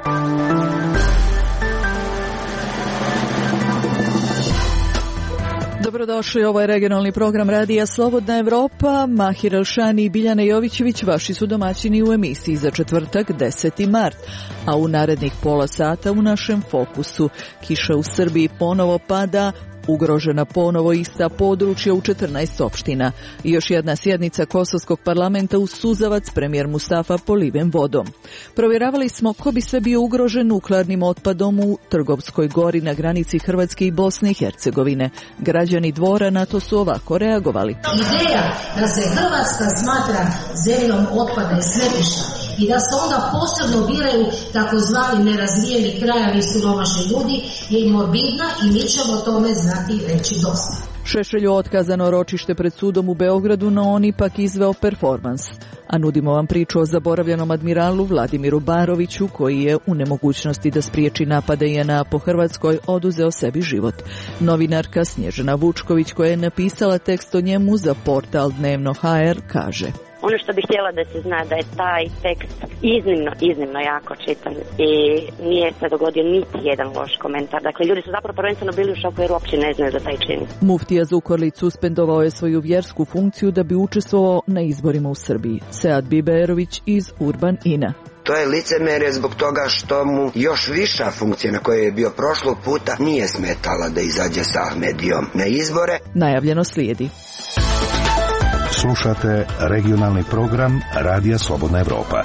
Dobrodošli, ovo je regionalni program Radija Slobodna Evropa. Mahir Elšani i Biljana Jovićević vaši su domaćini u emisiji za četvrtak 10. mart. A u narednih pola sata u našem fokusu kiša u Srbiji ponovo pada, ugrožena ponovo ista područja u 14 opština. I još jedna sjednica Kosovskog parlamenta uz suzavac, premijer Mustafa poliven vodom. Provjeravali smo ko bi sve bio ugrožen nuklearnim otpadom u Trgovskoj gori na granici Hrvatske i Bosne i Hercegovine. Građani Dvora na to su ovako reagovali. Ideja da se Hrvatska smatra zemljom otpada i smetlišta i da se onda posebno biraju takozvani nerazvijeni krajevi i siromašni ljudi je morbidna i mi ćemo o tome znati reći dosta. Šešelju otkazano ročište pred sudom u Beogradu, no on ipak izveo performans. A nudimo vam priču o zaboravljenom admiralu Vladimiru Baroviću, koji je u nemogućnosti da spriječi napade JNA po Hrvatskoj oduzeo sebi život. Novinarka Snježana Vučković, koja je napisala tekst o njemu za portal Dnevno HR, kaže: Ono što bih htjela da se zna da je taj tekst iznimno jako čitan i nije se dogodio niti jedan loš komentar. Dakle, ljudi su zapravo prvenstveno bili u šoku jer uopće ne znaju za taj čin. Muftija Zukorlić suspendovao je svoju vjersku funkciju da bi učestvovao na izborima u Srbiji. Sead Biberović iz Urban Ina. To je licemerje zbog toga što mu još viša funkcija na kojoj je bio prošlog puta nije smetala da izađe sa Ahmedijom na izbore. Najavljeno slijedi. Slušate regionalni program Radija Slobodna Evropa.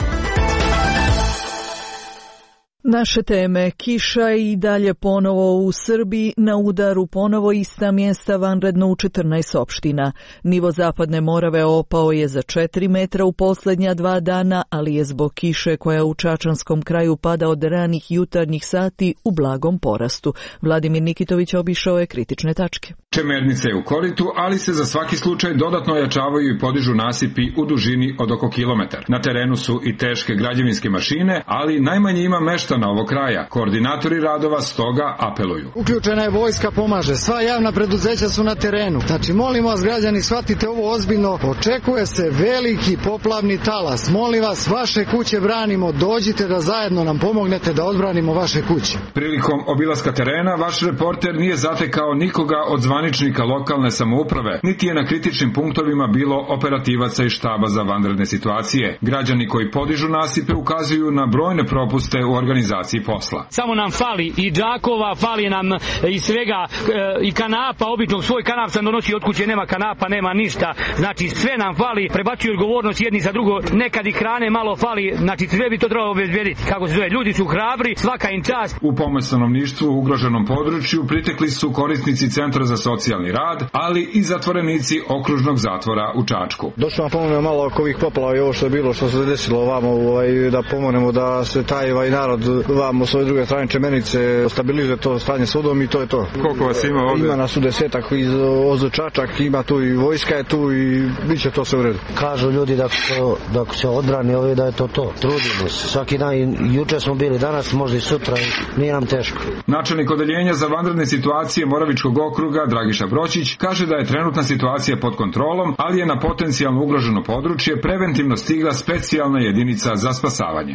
Naše teme: kiša i dalje ponovo u Srbiji, na udaru ponovo ista mjesta, vanredno u 14 opština. Nivo Zapadne Morave opao je za 4 metra u posljednja 2 dana, ali je zbog kiše koja u Čačanskom kraju pada od ranih jutarnjih sati u blagom porastu. Vladimir Nikitović obišao je kritične tačke. Čemernica je u koritu, ali se za svaki slučaj dodatno ojačavaju i podižu nasipi u dužini od oko kilometar. Na terenu su i teške građevinske mašine, ali najmanje ima meštana ovog kraja. Koordinatori radova stoga apeluju. Uključena je vojska, pomaže. Sva javna preduzeća su na terenu. Znači, molim vas, građani, shvatite ovo ozbiljno. Očekuje se veliki poplavni talas. Molim vas, vaše kuće branimo. Dođite da zajedno nam pomognete da odbranimo vaše kuće. Prilikom obilaska terena, vaš reporter nije zatekao nikoga od zvaničnika lokalne samouprave, niti je na kritičnim punktovima bilo operativaca i štaba za vanredne situacije. Građani koji podižu nasipe ukazuju na brojne propuste u organizaciji posla. Samo nam fali i džakova, fali nam i svega, i kanapa, običnog svoj kanap sam donosi od kuće, nema kanapa, nema ništa. Znači sve nam fali, prebacuju odgovornost jedni za drugo, nekad i hrane malo fali, znači sve bi to trebalo obezbediti. Kako se zove, ljudi su hrabri, svaka im čast. U pomoć stanovništvu u ugroženom području pritekli su korisnici Centra za socijalni rad, ali i zatvorenici okružnog zatvora u Čačku. Došlo nam pomognemo malo oko ovih poplava i ovo što je bilo, što se desilo ovamo, da pomognemo da se taj narod vamo s ove druge strane Čemernice stabilizuje to stanje s vodom i to je to. Koliko vas ima ovdje? Ima nas u 10-ak iz Ozu Čačak, ima tu i vojska je tu i bit će to sve u redu. Kažu ljudi da se odbrani ove da je to. Trudimo se. Svaki dan, juče smo bili, danas možda i sutra, nije nam teško. Načelnik odeljenja za vanredne situacije Moravičkog okruga Dragiša Bročić kaže da je trenutna situacija pod kontrolom, ali je na potencijalno ugroženo područje preventivno stigla specijalna jedinica za spasavanje.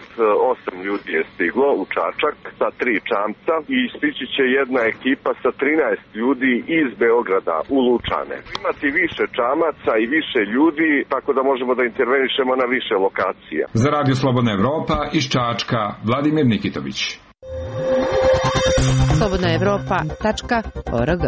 28 ljudi je stiglo u Čačak sa 3 čamca i stići će jedna ekipa sa 13 ljudi iz Beograda u Lučane. Imati više čamaca i više ljudi, tako da možemo da intervenišemo na više lokacija. Za Radio Slobodna Evropa iz Čačka, Vladimir Nikitović. slobodnaevropa.org.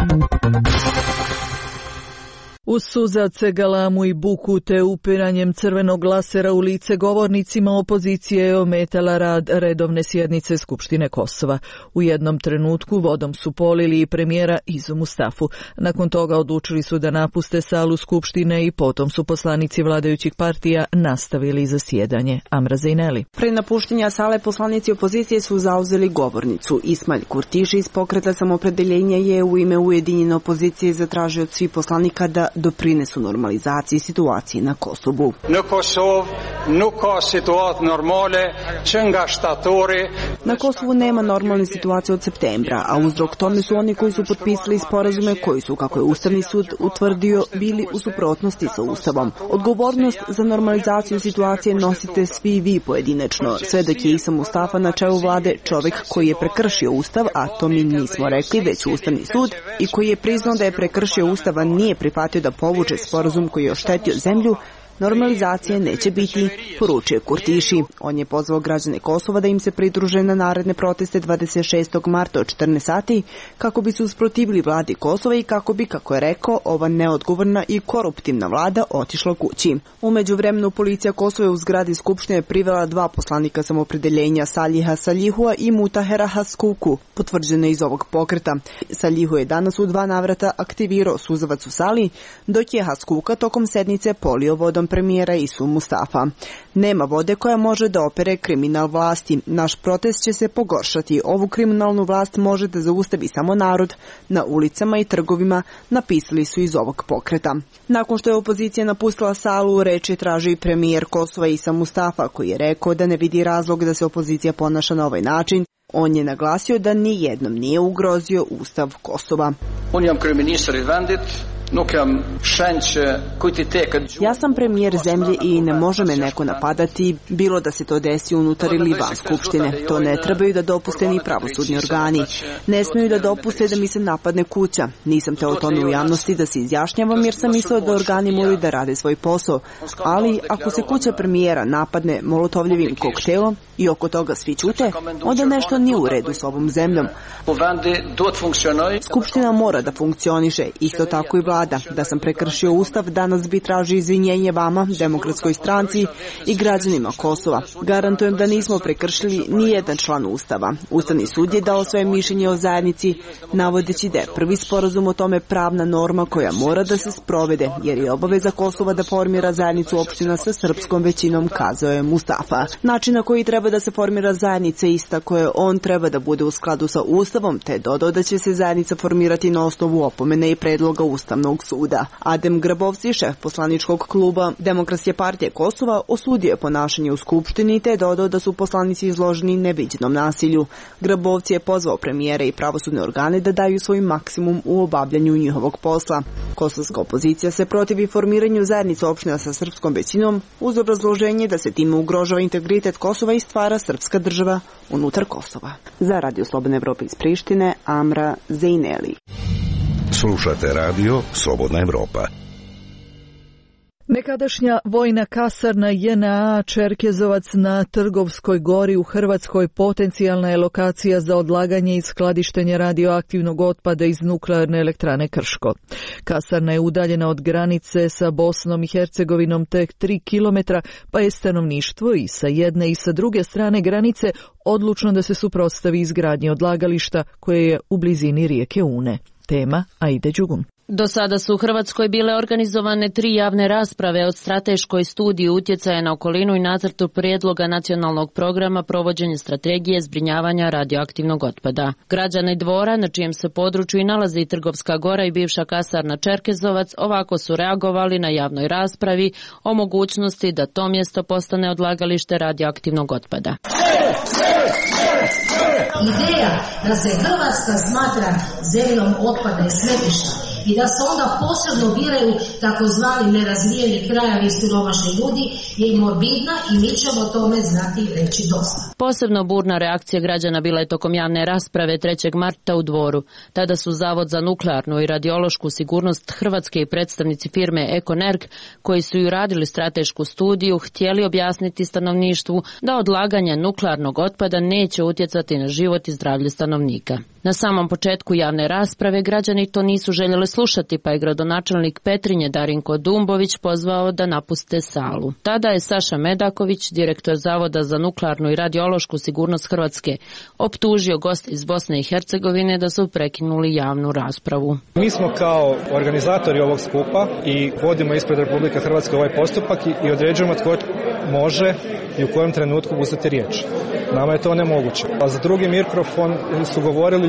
Uz suzavce, galamu i buku te upiranjem crvenog lasera u lice govornicima opozicije je ometala rad redovne sjednice Skupštine Kosova. U jednom trenutku vodom su polili i premijera Izu Mustafu. Nakon toga odlučili su da napuste salu Skupštine i potom su poslanici vladajućih partija nastavili zasjedanje. Amra Zejneli. Pre napuštenja sale poslanici opozicije su zauzeli govornicu. Ismail Kurtiši iz Pokreta samopredeljenja je u ime ujedinjene opozicije zatražio od svih poslanika da doprinesu normalizaciji situacije na Kosovu. Në Kosovë nuk ka situatë normale që nga shtatori. Na Kosovu nema normalne situacije od septembra, a uzrok tome su oni koji su potpisali sporazume koji su, kako je Ustavni sud utvrdio, bili u suprotnosti sa Ustavom. Odgovornost za normalizaciju situacije nosite svi vi pojedinačno, sve dok je Isa Mustafa na čelu vlade čovjek koji je prekršio Ustav, a to mi nismo rekli, već Ustavni sud, i koji je priznao da je prekršio Ustav, a nije prihvatio da povuče sporazum koji je oštetio zemlju, normalizacije neće biti, poručuje Kurtiši. On je pozvao građane Kosova da im se pridruže na naredne proteste 26. marta od 14 sati kako bi se usprotivili vladi Kosova i kako bi, kako je rekao, ova neodgovorna i koruptivna vlada otišla kući. U međuvremenu policija Kosova u zgradi Skupštine privela 2 poslanika samopredeljenja, Saliha Salihua i Mutahera Haskuku, potvrđene iz ovog pokreta. Salihu je danas u 2 navrata aktivirao suzavac u sali, dok je Haskuka tokom sednice polio vodom premijera Isu Mustafa. Nema vode koja može da opere kriminal vlasti. Naš protest će se pogoršati. Ovu kriminalnu vlast može da zaustavi samo narod. Na ulicama i trgovima napisali su iz ovog pokreta. Nakon što je opozicija napustila salu, reč je traži premijer Kosova Isa Mustafa, koji je rekao da ne vidi razlog da se opozicija ponaša na ovaj način. On je naglasio da ni jednom nije ugrozio Ustav Kosova. Ja sam premijer zemlje i ne može me neko napadati, bilo da se to desi unutar ili van Skupštine. To ne trebaju da dopuste ni pravosudni organi. Ne smiju da dopuste da mi se napadne kuća. Nisam te o tome u javnosti da se izjašnjavam jer sam mislio da organi moraju da rade svoj posao. Ali ako se kuća premijera napadne molotovljevim koktelom i oko toga svi ćute, onda nešto nije u redu s ovom zemljom. Skupština mora da funkcioniše, isto tako i vlada. Da sam prekršio Ustav, danas bi tražio izvinjenje vama, Demokratskoj stranci i građanima Kosova. Garantujem da nismo prekršili ni jedan član Ustava. Ustavni sud je dao svoje mišljenje o zajednici, navodeći da je prvi sporazum o tome pravna norma koja mora da se sprovede, jer je obaveza Kosova da formira zajednicu opština sa srpskom većinom, kazao je Mustafa. Način na koji treba da se formira zajednica ista koje on treba da bude u skladu sa Ustavom, te dodao da će se zajednica formirati na osnovu opomene i predloga Ustavnog suda. Adem Grabovci, šef poslaničkog kluba Demokratske partije Kosova, osudio je ponašanje u Skupštini te dodao da su poslanici izloženi neviđenom nasilju. Grabovci je pozvao premijere i pravosudne organe da daju svoj maksimum u obavljanju njihovog posla. Kosovska opozicija se protivi formiranju zajednice opština sa srpskom većinom uz obrazloženje da se time ugrožava integritet Kosova i stvara srpska država unutar Kosova. Za Radio Slobodne Evrope iz Prištine, Amra Zejneli. Slušate radio Slobodna Evropa. Nekadašnja vojna kasarna JNA Čerkezovac na Trgovskoj gori u Hrvatskoj potencijalna je lokacija za odlaganje i skladištenje radioaktivnog otpada iz nuklearne elektrane Krško. Kasarna je udaljena od granice sa Bosnom i Hercegovinom tek 3 kilometra, pa je stanovništvo i sa jedne i sa druge strane granice odlučno da se suprotstavi izgradnji odlagališta koje je u blizini rijeke Une. Tema Aida Đugun. Do sada su u Hrvatskoj bile organizovane 3 javne rasprave od strateškoj studiji utjecaja na okolinu i nacrtu prijedloga nacionalnog programa provođenja strategije zbrinjavanja radioaktivnog otpada. Građani Dvora, na čijem se području i nalazi i Trgovska gora i bivša kasarna Čerkezovac, ovako su reagovali na javnoj raspravi o mogućnosti da to mjesto postane odlagalište radioaktivnog otpada. Ideja da se Hrvatska smatra zemljom otpada i smetlišta i da se onda posebno biraju takozvani nerazvijeni krajevi i siromašni ljudi je morbidna i mi ćemo o tome znati reći dosta. Posebno burna reakcija građana bila je tokom javne rasprave 3. marta u Dvoru. Tada su Zavod za nuklearnu i radiološku sigurnost Hrvatske i predstavnici firme Ekonerg, koji su ju radili stratešku studiju, htjeli objasniti stanovništvu da odlaganje nuklearnog otpada neće utjecati na život i zdravlje stanovnika. Na samom početku javne rasprave građani to nisu željeli slušati, pa je gradonačelnik Petrinje Darinko Dumbović pozvao da napuste salu. Tada je Saša Medaković, direktor Zavoda za nuklearnu i radiološku sigurnost Hrvatske, optužio goste iz Bosne i Hercegovine da su prekinuli javnu raspravu. Mi smo kao organizatori ovog skupa i vodimo ispred Republike Hrvatske ovaj postupak i određujemo tko može i u kojem trenutku uzeti riječ. Nama je to nemoguće. A za drugi mikrofon su govorili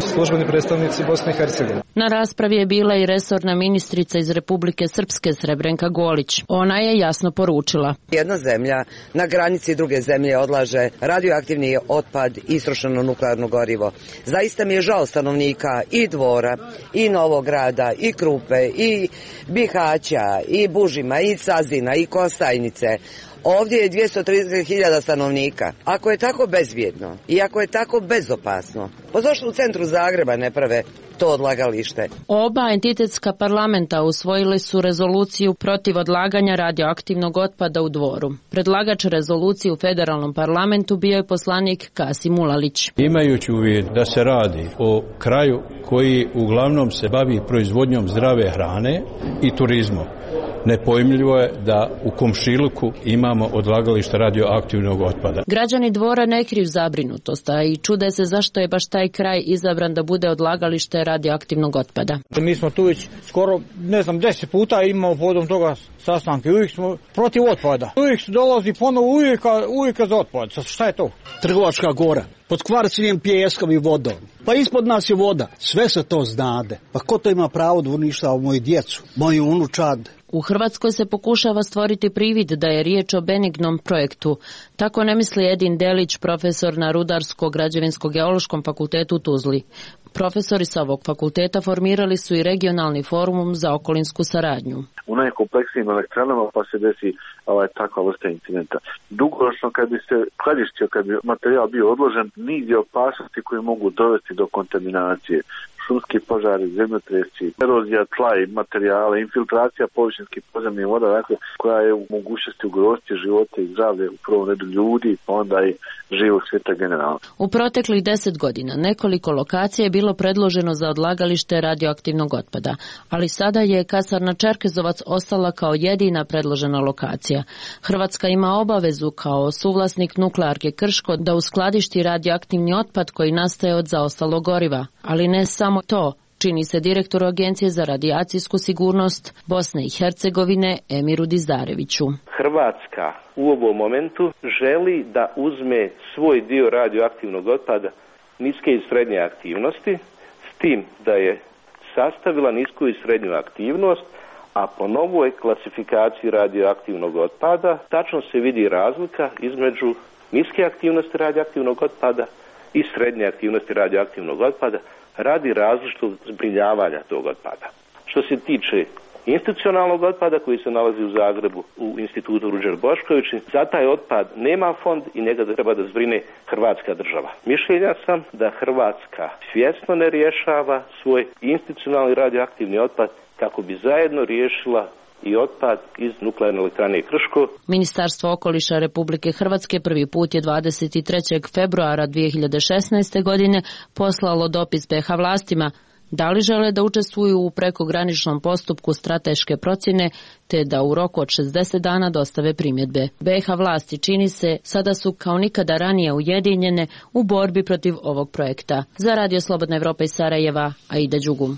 službeni predstavnici Bosne i Hercegovine. Na raspravi je bila i resorna ministrica iz Republike Srpske Srebrenka Golić. Ona je jasno poručila: jedna zemlja na granici druge zemlje odlaže radioaktivni otpad i istrošeno nuklearno gorivo. Zaista mi je žao stanovnika i Dvora, i Novog Grada, i Krupe, i Bihaća, i Bužima, i Cazina, i Kostajnice. Ovdje je 230.000 stanovnika. Ako je tako bezbjedno i ako je tako bezopasno, pa zašto u centru Zagreba ne prave to odlagalište? Oba entitetska parlamenta usvojili su rezoluciju protiv odlaganja radioaktivnog otpada u Dvoru. Predlagač rezolucije u federalnom parlamentu bio je poslanik Kasim Ulalić. Imajući u vidu da se radi o kraju koji uglavnom se bavi proizvodnjom zdrave hrane i turizmom, nepojmljivo je da u komšiluku imamo odlagalište radioaktivnog otpada. Građani Dvora ne kriju zabrinutost, a i čude se zašto je baš taj kraj izabran da bude odlagalište radioaktivnog otpada. Mi smo tu već skoro, 10 puta imamo povodom toga sastanke. Uvijek smo protiv otpada. Uvijek se dolazi ponovo uvijek za otpad. Šta je to? Trgovačka gora. Pod kvarcivim pijeskom i vodom. Pa ispod nas je voda. Sve se to znade. Pa ko to ima pravo da uništava moju djecu, moju unučad? U Hrvatskoj se pokušava stvoriti privid da je riječ o benignom projektu. Tako ne misli Edin Delić, profesor na Rudarsko-građevinsko-geološkom fakultetu u Tuzli. Profesori sa ovog fakulteta formirali su i regionalni forum za okolinsku saradnju. U najkompleksnijim elektranama pa se desi takva vrsta incidenta. Dugoročno kad bi se skladištio, kad bi materijal bio odložen, nigdje opasnosti koje mogu dovesti do kontaminacije. Šumski požari, zemljotresi, erozija tla i materijala, infiltracija površinskih podzemnih voda, dakle, koja je u mogućnosti ugroziti živote i zdravlje u prvom redu ljudi, pa onda i živog svijeta generalno. U proteklih 10 godina nekoliko lokacija je bilo predloženo za odlagalište radioaktivnog otpada, ali sada je Kasarna Čerkezovac ostala kao jedina predložena lokacija. Hrvatska ima obavezu kao suvlasnik nuklearke Krško da uskladišti radioaktivni otpad koji nastaje od zaostalog goriva, ali ne samo to, čini se direktoru Agencije za radijacijsku sigurnost Bosne i Hercegovine Emiru Dizdareviću. Hrvatska u ovom momentu želi da uzme svoj dio radioaktivnog otpada niske i srednje aktivnosti, s tim da je sastavila nisku i srednju aktivnost, a po novoj klasifikaciji radioaktivnog otpada tačno se vidi razlika između niske aktivnosti radioaktivnog otpada i srednje aktivnosti radioaktivnog otpada radi različitog zbrinjavanja tog otpada. Što se tiče institucionalnog otpada koji se nalazi u Zagrebu u institutu Ruđer Bošković, za taj otpad nema fond i njega treba da zbrine Hrvatska država. Mišljenja sam da Hrvatska svjesno ne rješava svoj institucionalni radioaktivni otpad kako bi zajedno riješila i otpad iz nuklearne elektrane Krško. Ministarstvo okoliša Republike Hrvatske prvi put je 23. februara 2016. godine poslalo dopis BiH vlastima da li žele da učestvuju u prekograničnom postupku strateške procjene te da u roku od 60 dana dostave primjedbe. BiH vlasti, čini se, sada su kao nikada ranije ujedinjene u borbi protiv ovog projekta. Za Radio Slobodna Evropa iz Sarajeva, Aida Đugum.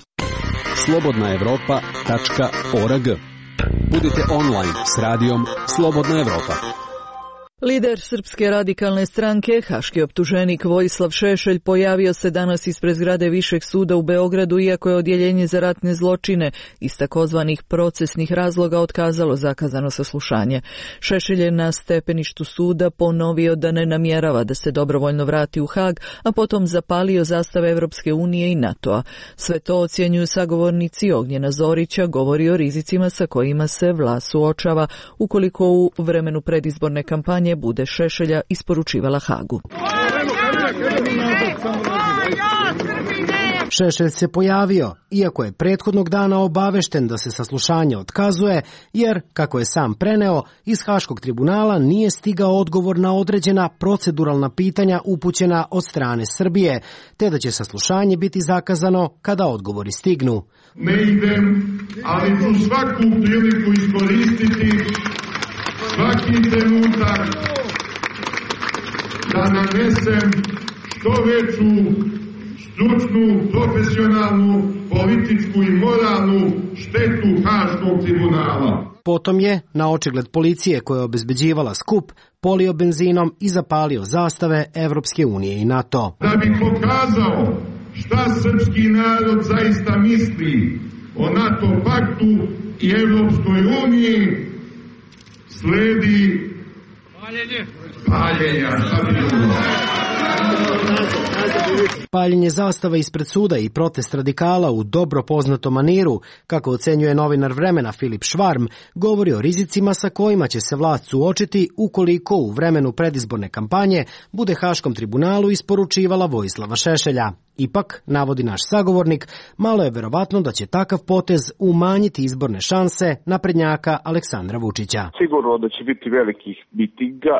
slobodnaevropa.org. Budite online s radijom Slobodna Evropa. Lider Srpske radikalne stranke, haški optuženik Vojislav Šešelj, pojavio se danas ispred zgrade Višeg suda u Beogradu, iako je odjeljenje za ratne zločine iz takozvanih procesnih razloga otkazalo zakazano saslušanje. Šešelj je na stepeništu suda ponovio da ne namjerava da se dobrovoljno vrati u Hag, a potom zapalio zastave Evropske unije i NATO-a. Sve to ocjenjuju sagovornici Ognjena Zorića, govori o rizicima sa kojima se vlast suočava ukoliko u vremenu predizborne kampanje bude Šešelja isporučivala Hagu. Šešelj se pojavio, iako je prethodnog dana obavešten da se saslušanje otkazuje, jer, kako je sam preneo, iz Haškog tribunala nije stigao odgovor na određena proceduralna pitanja upućena od strane Srbije, te da će saslušanje biti zakazano kada odgovori stignu. Ne idem, ali ću svaku priliku iskoristiti, svaki trenutak, da nanesem što veću stručnu, profesionalnu, političku i moralnu štetu Haškog tribunala. Potom je, na očigled policije koja je obezbeđivala skup, polio benzinom i zapalio zastave Evropske unije i NATO. Da bih pokazao šta srpski narod zaista misli o NATO paktu i Evropskoj uniji, sledi paljenja. Paljenje zastava ispred suda i protest radikala u dobro poznatom maniru, kako ocenjuje novinar Vremena Filip Švarm, govori o rizicima sa kojima će se vlast suočiti ukoliko u vremenu predizborne kampanje bude Haškom tribunalu isporučivala Vojislava Šešelja. Ipak, navodi naš sagovornik, malo je verovatno da će takav potez umanjiti izborne šanse naprednjaka Aleksandra Vučića. Sigurno da će biti velikih mitinga,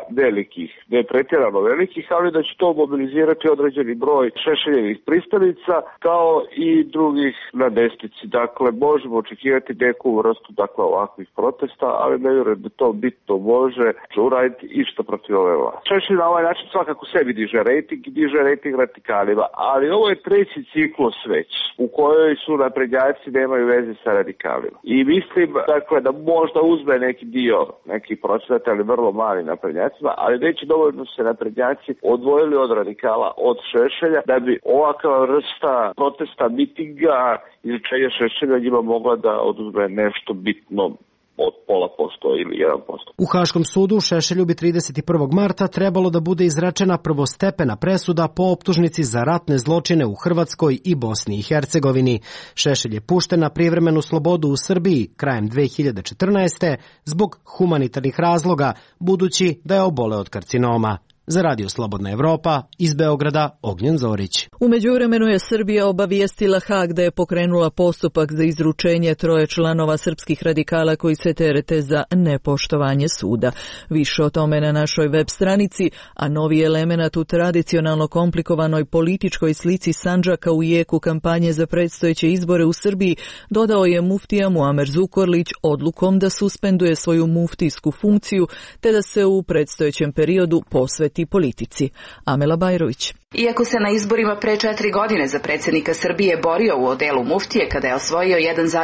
ne pretjerano velikih, ali da će to mobilizirati određeni broj Šešeljevih pristalica kao i drugih na desnici. Dakle, možemo očekivati neku vrstu ovakvih protesta, ali ne vjerujem da to bitno može uraditi išta protiv ove vlasti. Šešelj na ovaj način svakako sebi diže rejting radikalima, ali ovo je treći ciklus već u kojoj su naprednjaci nemaju veze sa radikalima. I mislim da možda uzme neki procenat, ali vrlo mali naprednjacima, ali neće dovoljno se naprednjaci odvojili od radikala, od Šešelja, da bi ovakva vrsta protesta, mitinga, izrečenja Šešelja njima mogla da oduzme nešto bitno od 0,5% ili 1%. U Haškom sudu Šešelju bi 31. marta trebalo da bude izrečena prvostepena presuda po optužnici za ratne zločine u Hrvatskoj i Bosni i Hercegovini. Šešelj je pušten na privremenu slobodu u Srbiji krajem 2014. zbog humanitarnih razloga, budući da je oboleo od karcinoma. Za Radio Slobodna Evropa, iz Beograda, Ognjen Zorić. U međuvremenu je Srbija obavijestila Hag da je pokrenula postupak za izručenje 3 članova srpskih radikala koji se terete za nepoštovanje suda. Više o tome na našoj web stranici, a novi element u tradicionalno komplikovanoj političkoj slici Sandžaka u jeku kampanje za predstojeće izbore u Srbiji dodao je muftija Muamer Zukorlić odlukom da suspenduje svoju muftijsku funkciju te da se u predstojećem periodu posveti politici. Amela Bajrović. Iako se na izborima pre 4 godine za predsjednika Srbije borio u odelu muftije kada je osvojio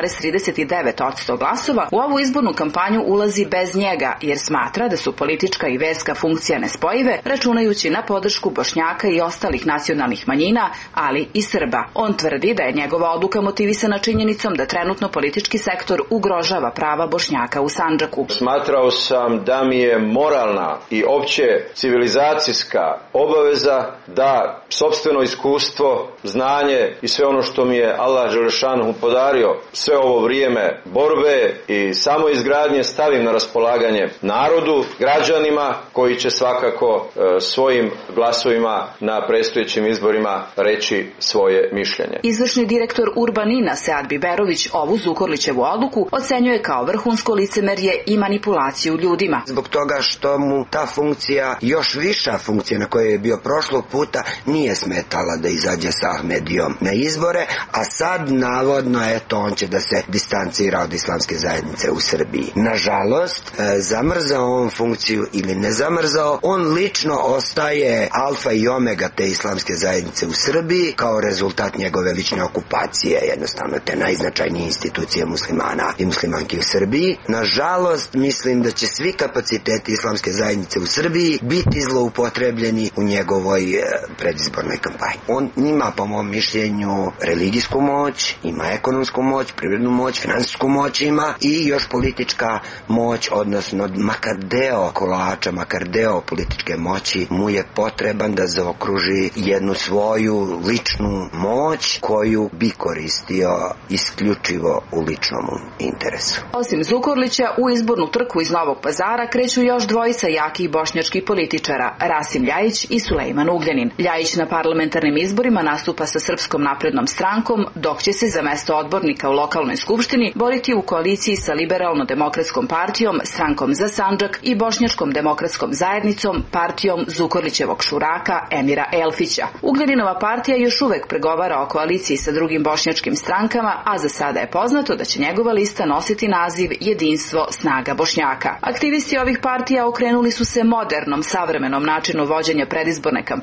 1,39% glasova, u ovu izbornu kampanju ulazi bez njega jer smatra da su politička i verska funkcija nespojive, računajući na podršku Bošnjaka i ostalih nacionalnih manjina, ali i Srba. On tvrdi da je njegova odluka motivisana činjenicom da trenutno politički sektor ugrožava prava Bošnjaka u Sandžaku. Smatrao sam da mi je moralna i opće civilizacijska obaveza da sopstveno iskustvo, znanje i sve ono što mi je Allah Đelešanuhu podario sve ovo vrijeme borbe i samoizgradnje stavim na raspolaganje narodu, građanima koji će svakako svojim glasovima na predstojećim izborima reći svoje mišljenje. Izvršni direktor Urbanina Sead Biberović ovu Zukorlićevu odluku ocenjuje kao vrhunsko licemerje i manipulaciju ljudima. Zbog toga što mu ta funkcija, još viša funkcija na kojoj je bio prošlog puta, nije smetala da izađe sa Ahmedijom na izbore, a sad navodno on će da se distancira od islamske zajednice u Srbiji. Nažalost, zamrzao on funkciju ili ne zamrzao, on lično ostaje alfa i omega te islamske zajednice u Srbiji kao rezultat njegove lične okupacije, jednostavno te najznačajnije institucije muslimana i muslimanki u Srbiji. Nažalost, mislim da će svi kapaciteti islamske zajednice u Srbiji biti zloupotrebljeni u njegovoj predizbornoj kampanji. On ima, po mom mišljenju, religijsku moć, ima ekonomsku moć, privrednu moć, finansijsku moć ima i još politička moć, odnosno makar deo kolača, makar deo političke moći mu je potreban da zaokruži jednu svoju ličnu moć koju bi koristio isključivo u ličnom interesu. Osim Zukorlića, u izbornu trku iz Novog Pazara kreću još dvojica jakih bošnjačkih političara, Rasim Ljajić i Sulejman Ugljanin. Ljajić na parlamentarnim izborima nastupa sa Srpskom naprednom strankom, dok će se za mesto odbornika u lokalnoj skupštini boriti u koaliciji sa Liberalno-demokratskom partijom, Strankom za Sandžak i Bošnjačkom demokratskom zajednicom, partijom Zukorlićevog šuraka Emira Elfića. Ugljaninova partija još uvek pregovara o koaliciji sa drugim bošnjačkim strankama, a za sada je poznato da će njegova lista nositi naziv Jedinstvo snaga Bošnjaka. Aktivisti ovih partija okrenuli su se modernom, savremenom načinu vođenja predizborne kampanje, pa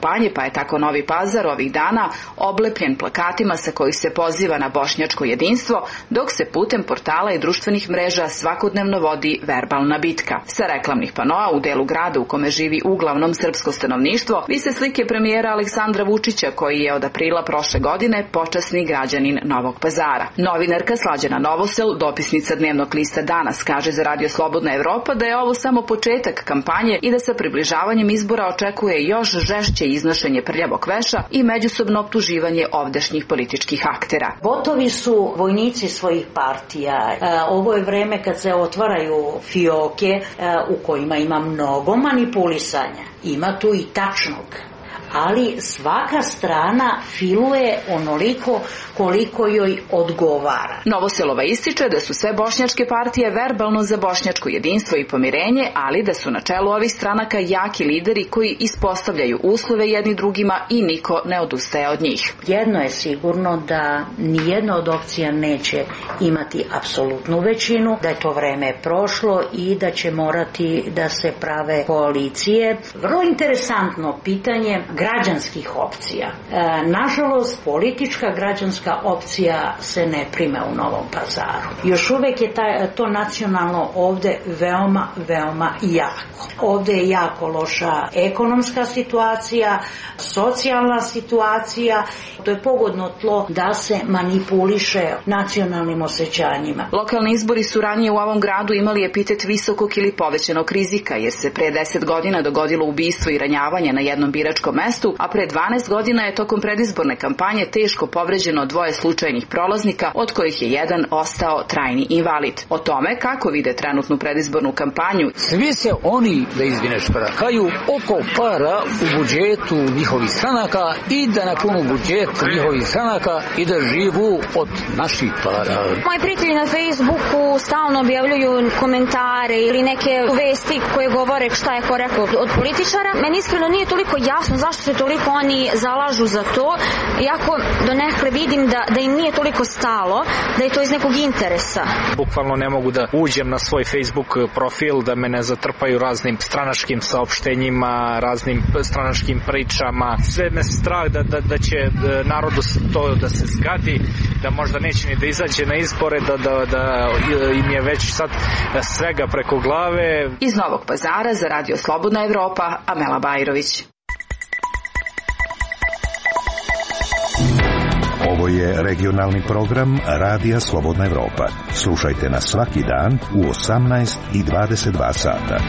je tako Novi Pazar ovih dana oblepljen plakatima sa kojih se poziva na bošnjačko jedinstvo, dok se putem portala i društvenih mreža svakodnevno vodi verbalna bitka. Sa reklamnih panoa u delu grada u kome živi uglavnom srpsko stanovništvo vise slike premijera Aleksandra Vučića, koji je od aprila prošle godine počasni građanin Novog Pazara. Novinarka Slađana Novosel, dopisnica dnevnog lista Danas, kaže za Radio Slobodna Evropa da je ovo samo početak kampanje i da sa približavanjem izbora očekuje još žešće iznošenje prljavog veša i međusobno optuživanje ovdašnjih političkih aktera. Botovi su vojnici svojih partija. Ovo je vreme kad se otvaraju fioke u kojima ima mnogo manipulisanja. Ima tu i tačnog. Ali svaka strana filuje onoliko koliko joj odgovara. Novoselova ističe da su sve bošnjačke partije verbalno za bošnjačko jedinstvo i pomirenje, ali da su na čelu ovih stranaka jaki lideri koji ispostavljaju uslove jedni drugima i niko ne odustaje od njih. Jedno je sigurno da nijedna od opcija neće imati apsolutnu većinu, da je to vreme prošlo i da će morati da se prave koalicije. Vrlo interesantno pitanje građanskih opcija. Nažalost, politička građanska opcija se ne prime u Novom Pazaru. Još uvek je to nacionalno ovde veoma, veoma jako. Ovde je jako loša ekonomska situacija, socijalna situacija. To je pogodno tlo da se manipuliše nacionalnim osjećanjima. Lokalni izbori su ranije u ovom gradu imali epitet visokog ili povećanog rizika, jer se pre 10 godina dogodilo ubistvo i ranjavanje na jednom biračkom mestu, a pre 12 godina je tokom predizborne kampanje teško povređeno 2 slučajnih prolaznika, od kojih je jedan ostao trajni invalid. O tome kako vide trenutnu predizbornu kampanju. Svi se oni, da izvineš, prahaju oko para u budžetu njihovih stranaka i da napunu budžet njihovih stranaka i da živu od naših para. Moji prijatelji na Facebooku stalno objavljuju komentare ili neke vesti koje govore šta je ko rekao od političara. Meni iskreno nije toliko jasno zašto se toliko oni zalažu za to, iako donekle vidim da im nije toliko stalo, da je to iz nekog interesa. Bukvalno ne mogu da uđem na svoj Facebook profil, da me ne zatrpaju raznim stranačkim saopštenjima, raznim stranačkim pričama. Sve me strah da će narodu to da se zgadi, da možda neće ni da izađe na izbore, da im je već sad svega preko glave. Iz Novog Pazara za Radio Slobodna Evropa, Amela Bajrović. Ovo je regionalni program Radija Slobodna Evropa. Slušajte nas svaki dan u 18 i 22 sata.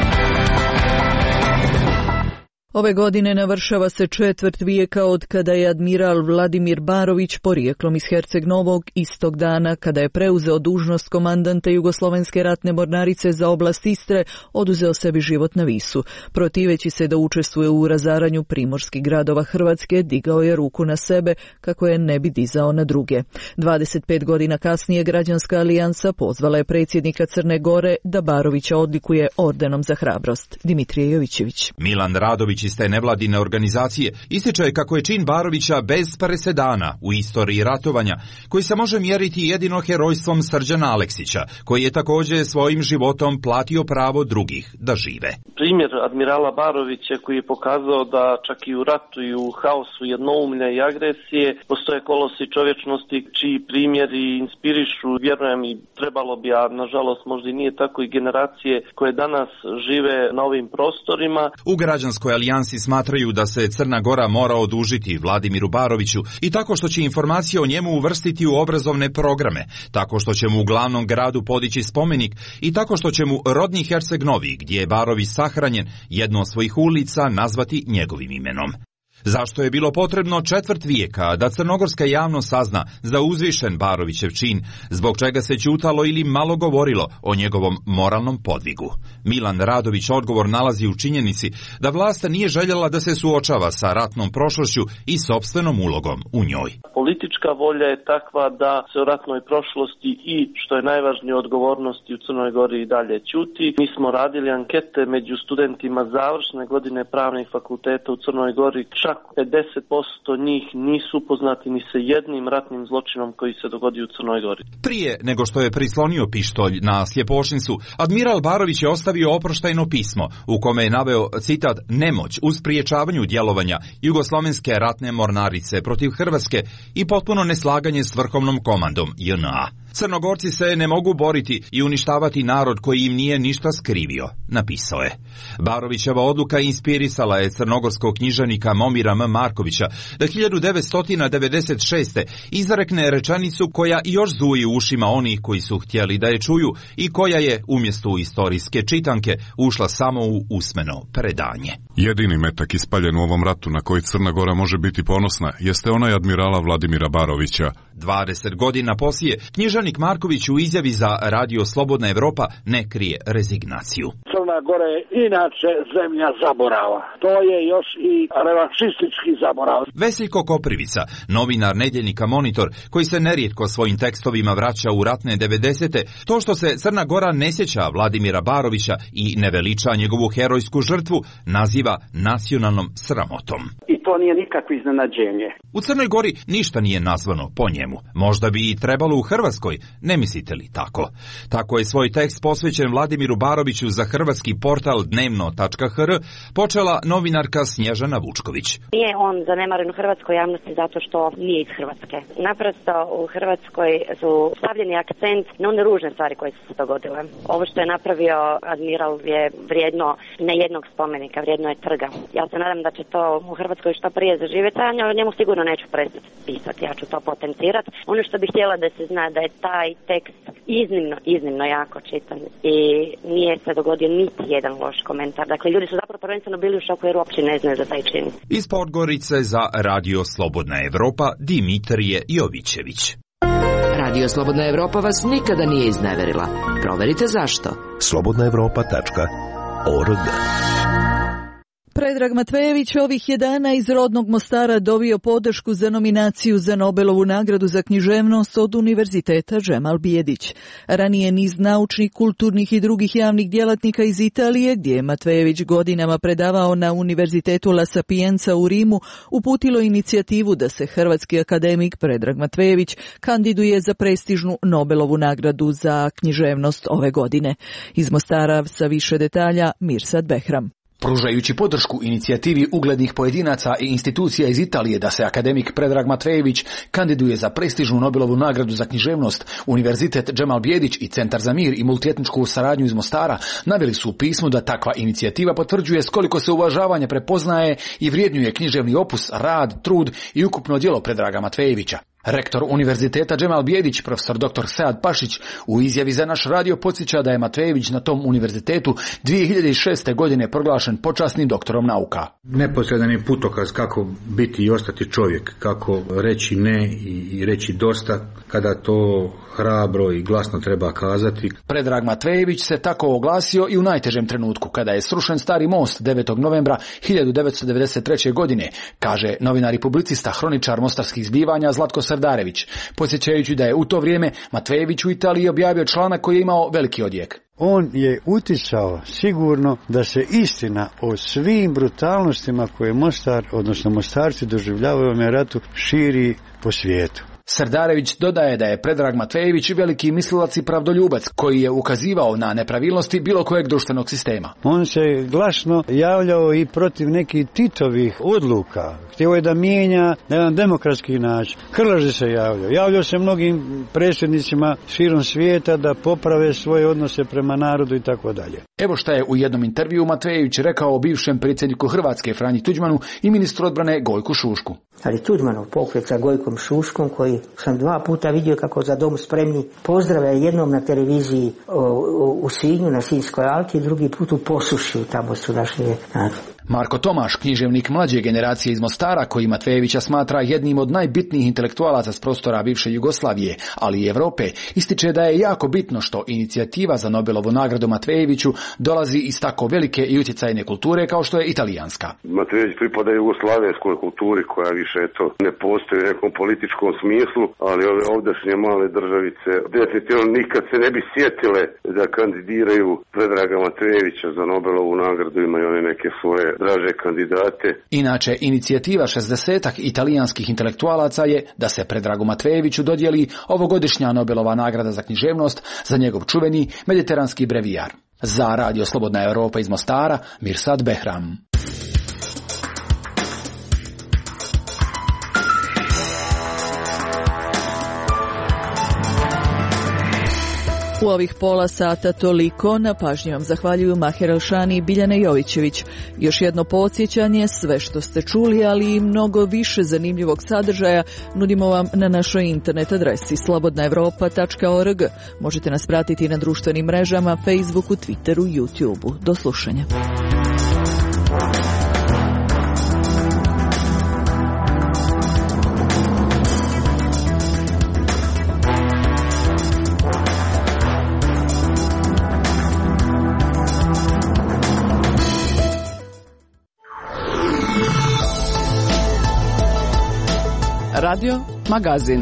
Ove godine navršava se četvrt vijeka od kada je admiral Vladimir Barović, porijeklom iz Herceg Novog, istog dana kada je preuzeo dužnost komandanta Jugoslovenske ratne mornarice za oblast Istre, oduzeo sebi život na Visu. Protiveći se da učestvuje u razaranju primorskih gradova Hrvatske, digao je ruku na sebe kako je ne bi dizao na druge. 25 godina kasnije Građanska alijansa pozvala je predsjednika Crne Gore da Barovića odlikuje ordenom za hrabrost. Dimitrije Jovićević. Milan Radović iz te nevladine organizacije ističe kako je čin Barovića bez presedana u istoriji ratovanja, koji se može mjeriti jedino herojstvom Srđana Aleksića, koji je također svojim životom platio pravo drugih da žive. Primjer admirala Barovića koji je pokazao da čak i u ratu i u haosu jednoumlja i agresije postoje kolosi čovječnosti čiji primjeri inspirišu, vjerujem i trebalo bi, a nažalost možda i nije tako, i generacije koje danas žive na ovim prostorima. U Građanskoj alijansi smatraju da se Crna Gora mora odužiti Vladimiru Baroviću i tako što će informacije o njemu uvrstiti u obrazovne programe, tako što će mu u glavnom gradu podići spomenik i tako što će mu rodni Herceg Novi, gdje je Barović sahranjen, jednu od svojih ulica nazvati njegovim imenom. Zašto je bilo potrebno četvrt vijeka da crnogorska javnost sazna za uzvišen Barovićev čin, zbog čega se ćutalo ili malo govorilo o njegovom moralnom podvigu? Milan Radović odgovor nalazi u činjenici da vlast nije željela da se suočava sa ratnom prošlošću i sopstvenom ulogom u njoj. Politička volja je takva da se o ratnoj prošlosti i, što je najvažnije, odgovornosti u Crnoj Gori i dalje ćuti. Mi smo radili ankete među studentima završne godine pravnih fakulteta u Crnoj Gori. čak 50% njih nisu upoznati ni sa jednim ratnim zločinom koji se dogodio u Crnoj Gori. Prije nego što je prislonio pištolj na sljepošnicu, admiral Barović je ostavio oproštajno pismo u kome je naveo, citat, nemoć u spriječavanju djelovanja jugoslovenske ratne mornarice protiv Hrvatske i potpuno neslaganje s vrhovnom komandom JNA. Crnogorci se ne mogu boriti i uništavati narod koji im nije ništa skrivio, napisao je. Barovićeva odluka inspirisala je crnogorskog književnika Momira M. Markovića da 1996. izrekne rečenicu koja još zuji u ušima onih koji su htjeli da je čuju i koja je umjesto istorijske čitanke ušla samo u usmeno predanje. Jedini metak ispaljen u ovom ratu na koji Crna Gora može biti ponosna jeste onaj admirala Vladimira Barovića. 20 godina poslije, književnik Marković u izjavi za Radio Slobodna Evropa ne krije rezignaciju. Crna Gora je inače zemlja zaborava. To je još i revanšistički zaborav. Veseljko Koprivica, novinar nedjeljnika Monitor, koji se nerijetko svojim tekstovima vraća u ratne 90. To što se Crna Gora ne sjeća Vladimira Barovića i ne veliča njegovu herojsku žrtvu, naziva nacionalnom sramotom. I to nije nikakvo iznenađenje. U Crnoj Gori ništa nije nazvano po njemu. Možda bi i trebalo u Hrvatskoj, ne mislite li tako? Tako je svoj tekst posvećen Vladimiru Baroviću za hrvatski portal dnevno.hr počela novinarka Snježana Vučković. Nije on zanemaren u hrvatskoj javnosti zato što nije iz Hrvatske. Naprosto u Hrvatskoj su stavljeni akcent na one ružne stvari koje su se dogodile. Ovo što je napravio admiral je vrijedno ne jednog spomenika, vrijedno je trga. Ja se nadam da će to u Hrvatskoj što prije zaživjeti, a o njemu sigurno neću prestati pisati, ja ću to potencirati. Ono što bih htjela da se zna da je taj tekst iznimno jako čitan i nije se dogodio niti jedan loš komentar. Dakle, ljudi su zapravo prvenstveno bili u šoku jer uopće ne znaju za taj čin. Iz Podgorice za Radio Slobodna Evropa Dimitrije Jovićević. Radio Slobodna Evropa vas nikada nije izneverila. Proverite zašto. slobodnaevropa.org. Predrag Matvejević ovih je dana iz rodnog Mostara dobio podršku za nominaciju za Nobelovu nagradu za književnost od Univerziteta Džemal Bijedić. Ranije niz naučnih, kulturnih i drugih javnih djelatnika iz Italije, gdje je Matvejević godinama predavao na Univerzitetu La Sapienza u Rimu, uputilo inicijativu da se hrvatski akademik Predrag Matvejević kandiduje za prestižnu Nobelovu nagradu za književnost ove godine. Iz Mostara sa više detalja Mirsad Behram. Pružajući podršku inicijativi uglednih pojedinaca i institucija iz Italije da se akademik Predrag Matvejević kandiduje za prestižnu Nobelovu nagradu za književnost, Univerzitet Džemal Bijedić i Centar za mir i multietničku saradnju iz Mostara naveli su u pismu da takva inicijativa potvrđuje s koliko se uvažavanje prepoznaje i vrijednjuje književni opus, rad, trud i ukupno djelo Predraga Matvejevića. Rektor Univerziteta Džemal Bijedić, profesor dr. Sead Pašić, u izjavi za naš radio podsjeća da je Matvejević na tom univerzitetu 2006. godine proglašen počasnim doktorom nauka. Neposredan je putokaz kako biti i ostati čovjek, kako reći ne i reći dosta kada to hrabro i glasno treba kazati. Predrag Matvejević se tako oglasio i u najtežem trenutku, kada je srušen Stari most 9. novembra 1993. godine, kaže novinar i publicista, hroničar mostarskih zbivanja Zlatko Srdarević, podsjećajući da je u to vrijeme Matvejević u Italiji objavio članak koji je imao veliki odjek. On je uticao sigurno da se istina o svim brutalnostima koje Mostar, odnosno Mostarci doživljavaju u ovom ratu, širi po svijetu. Srdarević dodaje da je Predrag Matvejević veliki mislilac i pravdoljubac koji je ukazivao na nepravilnosti bilo kojeg društvenog sistema. On se glasno javljao i protiv nekih Titovih odluka. Htio je da mijenja na jedan demokratski način. Krleže se javljao se mnogim predsjednicima širom svijeta da poprave svoje odnose prema narodu i tako dalje. Evo šta je u jednom intervjuu Matvejević rekao o bivšem predsjedniku Hrvatske Franji Tuđmanu i ministru odbrane Gojku Šušku. Ali Tuđmanov pokret sa Gojkom Šuškom, koji sam 2 puta vidio kako za dom spremni, pozdravlja jednom na televiziji u Sinju, na Sinjskoj alki, drugi put u Posušju, tamo su našli. Marko Tomaš, književnik mlađe generacije iz Mostara, koji Matvejevića smatra jednim od najbitnijih intelektualaca s prostora bivše Jugoslavije, ali i Europe, ističe da je jako bitno što inicijativa za Nobelovu nagradu Matvejeviću dolazi iz tako velike i utjecajne kulture kao što je italijanska. Matvejević pripada jugoslavenskoj kulturi koja više ne postoji u nekom političkom smislu, ali ove ovdašnje male državice definitivno nikad se ne bi sjetile da kandidiraju Predraga Matvejevića za Nobelovu nagradu, imaju one neke svoje draže kandidate. Inače, inicijativa 60-ak italijanskih intelektualaca je da se Predragu Matvejeviću dodijeli ovogodišnja Nobelova nagrada za književnost za njegov čuveni mediteranski brevijar. Za Radio Slobodna Europa iz Mostara, Mirsad Behram. U ovih pola sata toliko, na pažnji vam zahvaljuju Mahir Elšani i Biljana Jovićević. Još jedno podsjećanje, sve što ste čuli, ali i mnogo više zanimljivog sadržaja nudimo vam na našoj internet adresi slobodnaevropa.org. Možete nas pratiti na društvenim mrežama, Facebooku, Twitteru, YouTubeu. Do slušanja. Radio Magazin.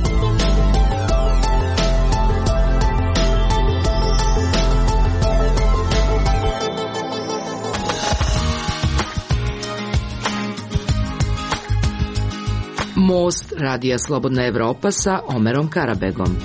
Most Radija Slobodna Evropa sa Omerom Karabegom.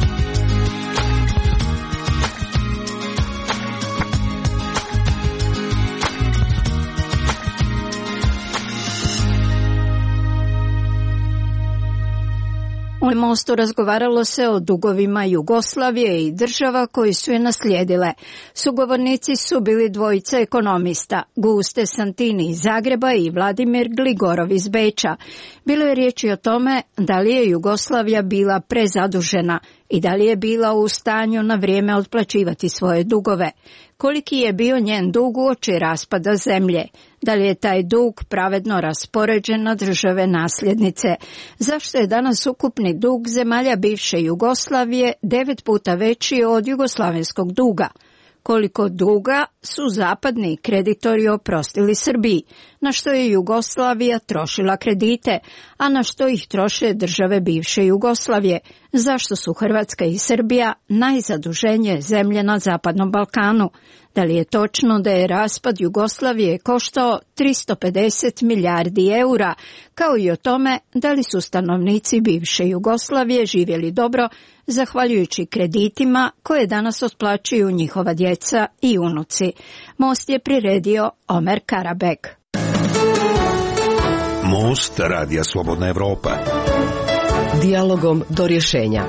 U Mostu razgovaralo se o dugovima Jugoslavije i država koji su je naslijedile. Sugovornici su bili dvojica ekonomista, Guste Santini iz Zagreba i Vladimir Gligorov iz Beča. Bilo je riječi o tome da li je Jugoslavija bila prezadužena i da li je bila u stanju na vrijeme otplaćivati svoje dugove. Koliki je bio njen dug uoči raspada zemlje? Da li je taj dug pravedno raspoređen na države nasljednice? Zašto je danas ukupni dug zemalja bivše Jugoslavije 9 puta veći od jugoslavenskog duga? Koliko duga su zapadni kreditori oprostili Srbiji, na što je Jugoslavija trošila kredite, a na što ih troše države bivše Jugoslavije? Zašto su Hrvatska i Srbija najzaduženije zemlje na Zapadnom Balkanu? Da li je točno da je raspad Jugoslavije koštao 350 milijardi eura, kao i o tome da li su stanovnici bivše Jugoslavije živjeli dobro zahvaljujući kreditima koje danas otplaćuju njihova djeca i unuci? Most je priredio Omer Karabeg. Most Radija Slobodna Evropa. Dijalogom do rješenja.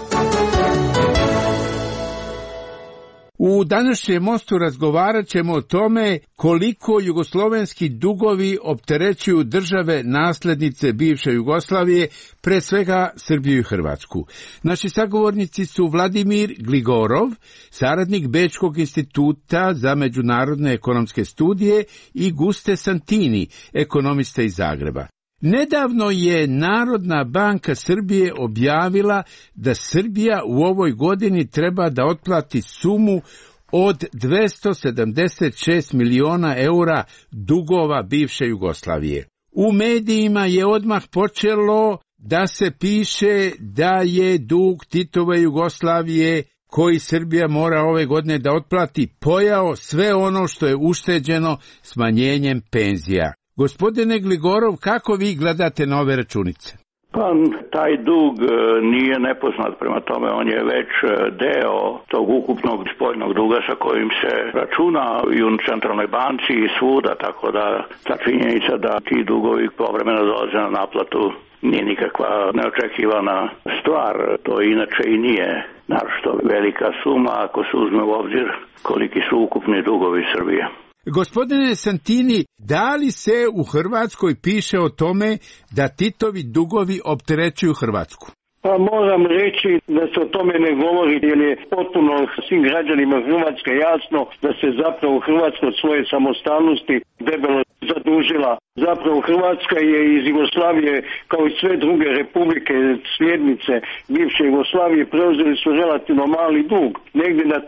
U današnjem mostu razgovarat ćemo o tome koliko jugoslovenski dugovi opterećuju države nasljednice bivše Jugoslavije, pre svega Srbiju i Hrvatsku. Naši sagovornici su Vladimir Gligorov, saradnik Bečkog instituta za međunarodne ekonomske studije, i Guste Santini, ekonomista iz Zagreba. Nedavno je Narodna banka Srbije objavila da Srbija u ovoj godini treba da otplati sumu od 276 miliona eura dugova bivše Jugoslavije. U medijima je odmah počelo da se piše da je dug Titove Jugoslavije, koji Srbija mora ove godine da otplati, pojao sve ono što je ušteđeno smanjenjem penzija. Gospodine Gligorov, kako vi gledate na ove računice? Pa taj dug nije nepoznat, prema tome on je već deo tog ukupnog spoljnog duga sa kojim se računa i u centralnoj banci i svuda, tako da ta činjenica da ti dugovi povremeno dolaze na naplatu nije nikakva neočekivana stvar. To inače i nije naročito velika suma ako se uzme u obzir koliki su ukupni dugovi Srbije. Gospodine Santini, da li se u Hrvatskoj piše o tome da Titovi dugovi opterećuju Hrvatsku? Pa moram reći da se o tome ne govori, jer je potpuno svim građanima Hrvatske jasno da se zapravo Hrvatska od svoje samostalnosti debelo zadužila. Zapravo Hrvatska je iz Jugoslavije, kao i sve druge republike slijednice bivše Jugoslavije, preuzeli su relativno mali dug. Negdje na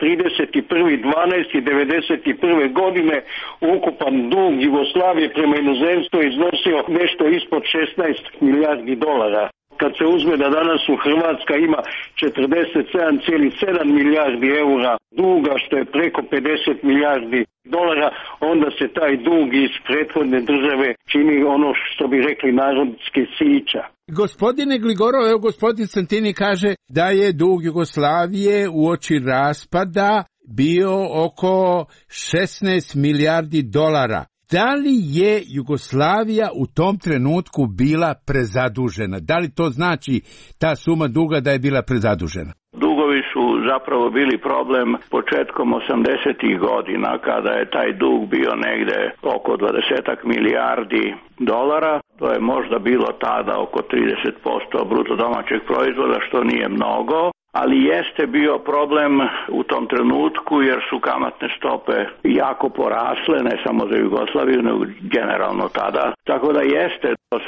31.12.1991. godine ukupan dug Jugoslavije prema inozemstvu iznosio nešto ispod 16 milijardi dolara. Kad se uzme da danas u Hrvatska ima 47,7 milijardi eura duga, što je preko 50 milijardi dolara, onda se taj dug iz prethodne države čini ono što bi rekli narodske sića. Gospodine Gligorov, evo gospodin Santini kaže da je dug Jugoslavije uoči raspada bio oko 16 milijardi dolara. Da li je Jugoslavija u tom trenutku bila prezadužena? Da li to znači ta suma duga da je bila prezadužena? Dugovi su zapravo bili problem početkom 80. godina, kada je taj dug bio negde oko 20 milijardi dolara. To je možda bilo tada oko 30% bruto domaćeg proizvoda, što nije mnogo. Ali jeste bio problem u tom trenutku jer su kamatne stope jako porasle, ne samo za Jugoslaviju, nego generalno tada. Tako da jeste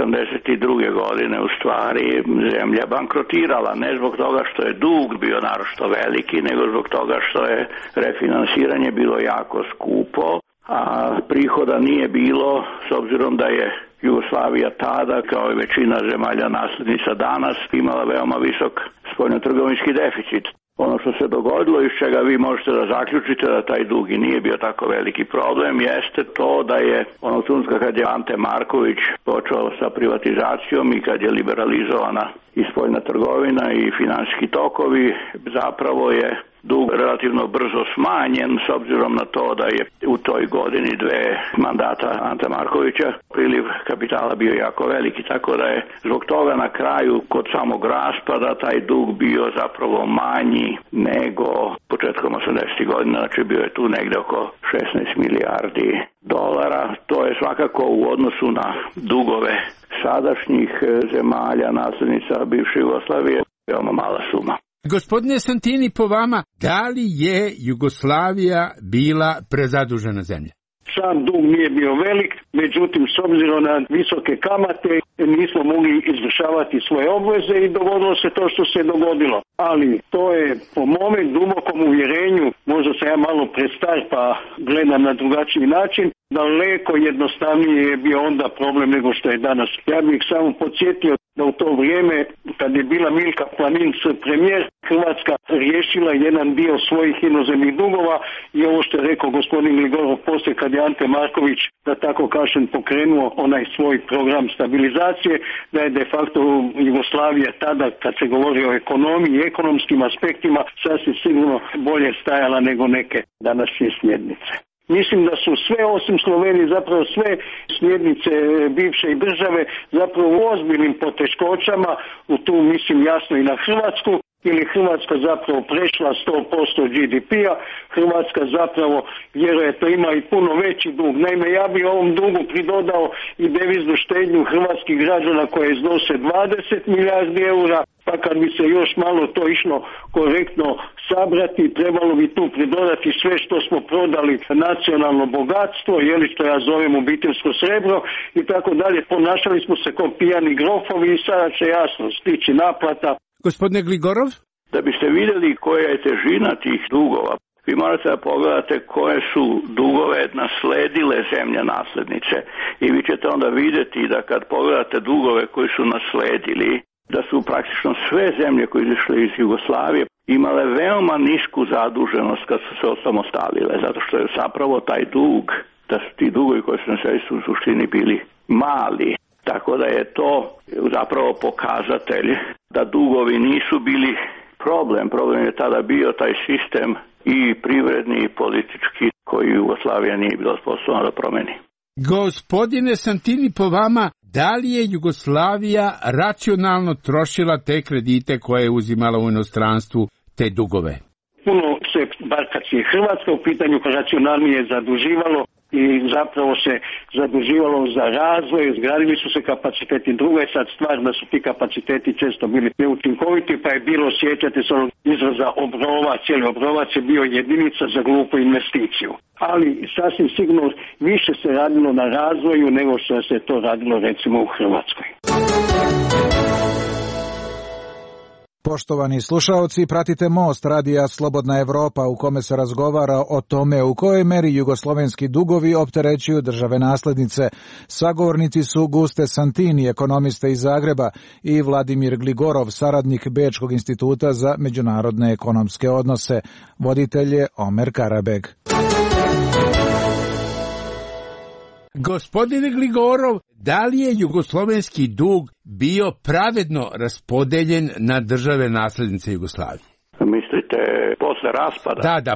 82. godine u stvari zemlja bankrotirala, ne zbog toga što je dug bio naročito veliki, nego zbog toga što je refinansiranje bilo jako skupo, a prihoda nije bilo s obzirom da je Jugoslavija tada, kao i većina zemalja naslednica danas, imala veoma visok spoljnotrgovinski deficit. Ono što se dogodilo, iz čega vi možete da zaključite da taj dug i nije bio tako veliki problem, jeste to da je onog trenutka kad je Ante Marković počeo sa privatizacijom i kad je liberalizovana i spoljna trgovina i finansijski tokovi, zapravo je dug relativno brzo smanjen s obzirom na to da je u toj godini dve mandata Ante Markovića priliv kapitala bio jako veliki, tako da je zbog toga na kraju kod samog raspada taj dug bio zapravo manji nego početkom 80. godina, znači bio je tu negde oko 16 milijardi dolara. To je svakako u odnosu na dugove sadašnjih zemalja naslednica bivše Jugoslavije veoma mala suma. Gospodine Santini, po vama, da li je Jugoslavija bila prezadužena zemlja? Sam dug nije bio velik, međutim s obzirom na visoke kamate nismo mogli izvršavati svoje obveze i dogodilo se to što se dogodilo. Ali to je po mome dubokom uvjerenju, možda sam ja malo prestar pa gledam na drugačiji način, daleko jednostavnije je bio onda problem nego što je danas. Ja bih samo podsjetio da u to vrijeme, kad je bila Milka Planinc premijer, Hrvatska riješila jedan dio svojih inozemnih dugova i ovo što je rekao gospodin Gligorov poslije kad je Ante Marković, da tako kažem, pokrenuo onaj svoj program stabilizacije, da je de facto Jugoslavija tada, kad se govori o ekonomiji i ekonomskim aspektima, sasvim sigurno bolje stajala nego neke današnje smjernice. Mislim da su sve osim Slovenije, zapravo sve smjernice bivše države zapravo u ozbiljnim poteškoćama, u tu mislim jasno i na Hrvatsku, ili Hrvatska zapravo prešla 100% GDP-a, Hrvatska zapravo vjerojatno ima i puno veći dug. Naime, ja bi ovom dugu pridodao i deviznu štednju hrvatskih građana koje iznose 20 milijardi eura, pa kad bi se još malo to išlo korektno sabrati, trebalo bi tu pridodati sve što smo prodali nacionalno bogatstvo, jeli što ja zovem obiteljsko srebro i tako dalje. Ponašali smo se kao pijani grofovi i sada će jasno stići naplata. Gospodine Gligorov? Da biste vidjeli koja je težina tih dugova, vi morate da pogledate koje su dugove nasledile zemlje naslednice i vi ćete onda vidjeti da kad pogledate dugove koji su nasledili, da su praktično sve zemlje koje izišle iz Jugoslavije imale veoma nisku zaduženost kad su se osamostalile, zato što je zapravo taj dug, da su ti dugovi koji su nasledili su u suštini bili mali. Tako da je to zapravo pokazatelj da dugovi nisu bili problem. Problem je tada bio taj sistem i privredni i politički koji Jugoslavija nije bila sposobna da promeni. Gospodine Santini, po vama, da li je Jugoslavija racionalno trošila te kredite koje je uzimala u inostranstvu, te dugove? Puno se, bar kad je Hrvatska u pitanju, racionalnije zaduživalo i zapravo se zaduživalo za razvoj, izgradili su se kapaciteti. Druga je sad stvar da su ti kapaciteti često bili neučinkoviti, pa je bilo, sjećate se onog izraza obrovac, cijeli obrovac je bio jedinica za glupu investiciju. Ali sasvim sigurno više se radilo na razvoju nego što se to radilo recimo u Hrvatskoj. Poštovani slušaoci, pratite Most radija Slobodna Evropa u kome se razgovara o tome u kojoj meri jugoslovenski dugovi opterećuju države naslednice. Sagovornici su Guste Santini, ekonomista iz Zagreba, i Vladimir Gligorov, saradnik Bečkog instituta za međunarodne ekonomske odnose. Voditelj je Omer Karabeg. Gospodine Gligorov, da li je jugoslovenski dug bio pravedno raspodeljen na države naslednice Jugoslavije? Mislite posle raspada? Da,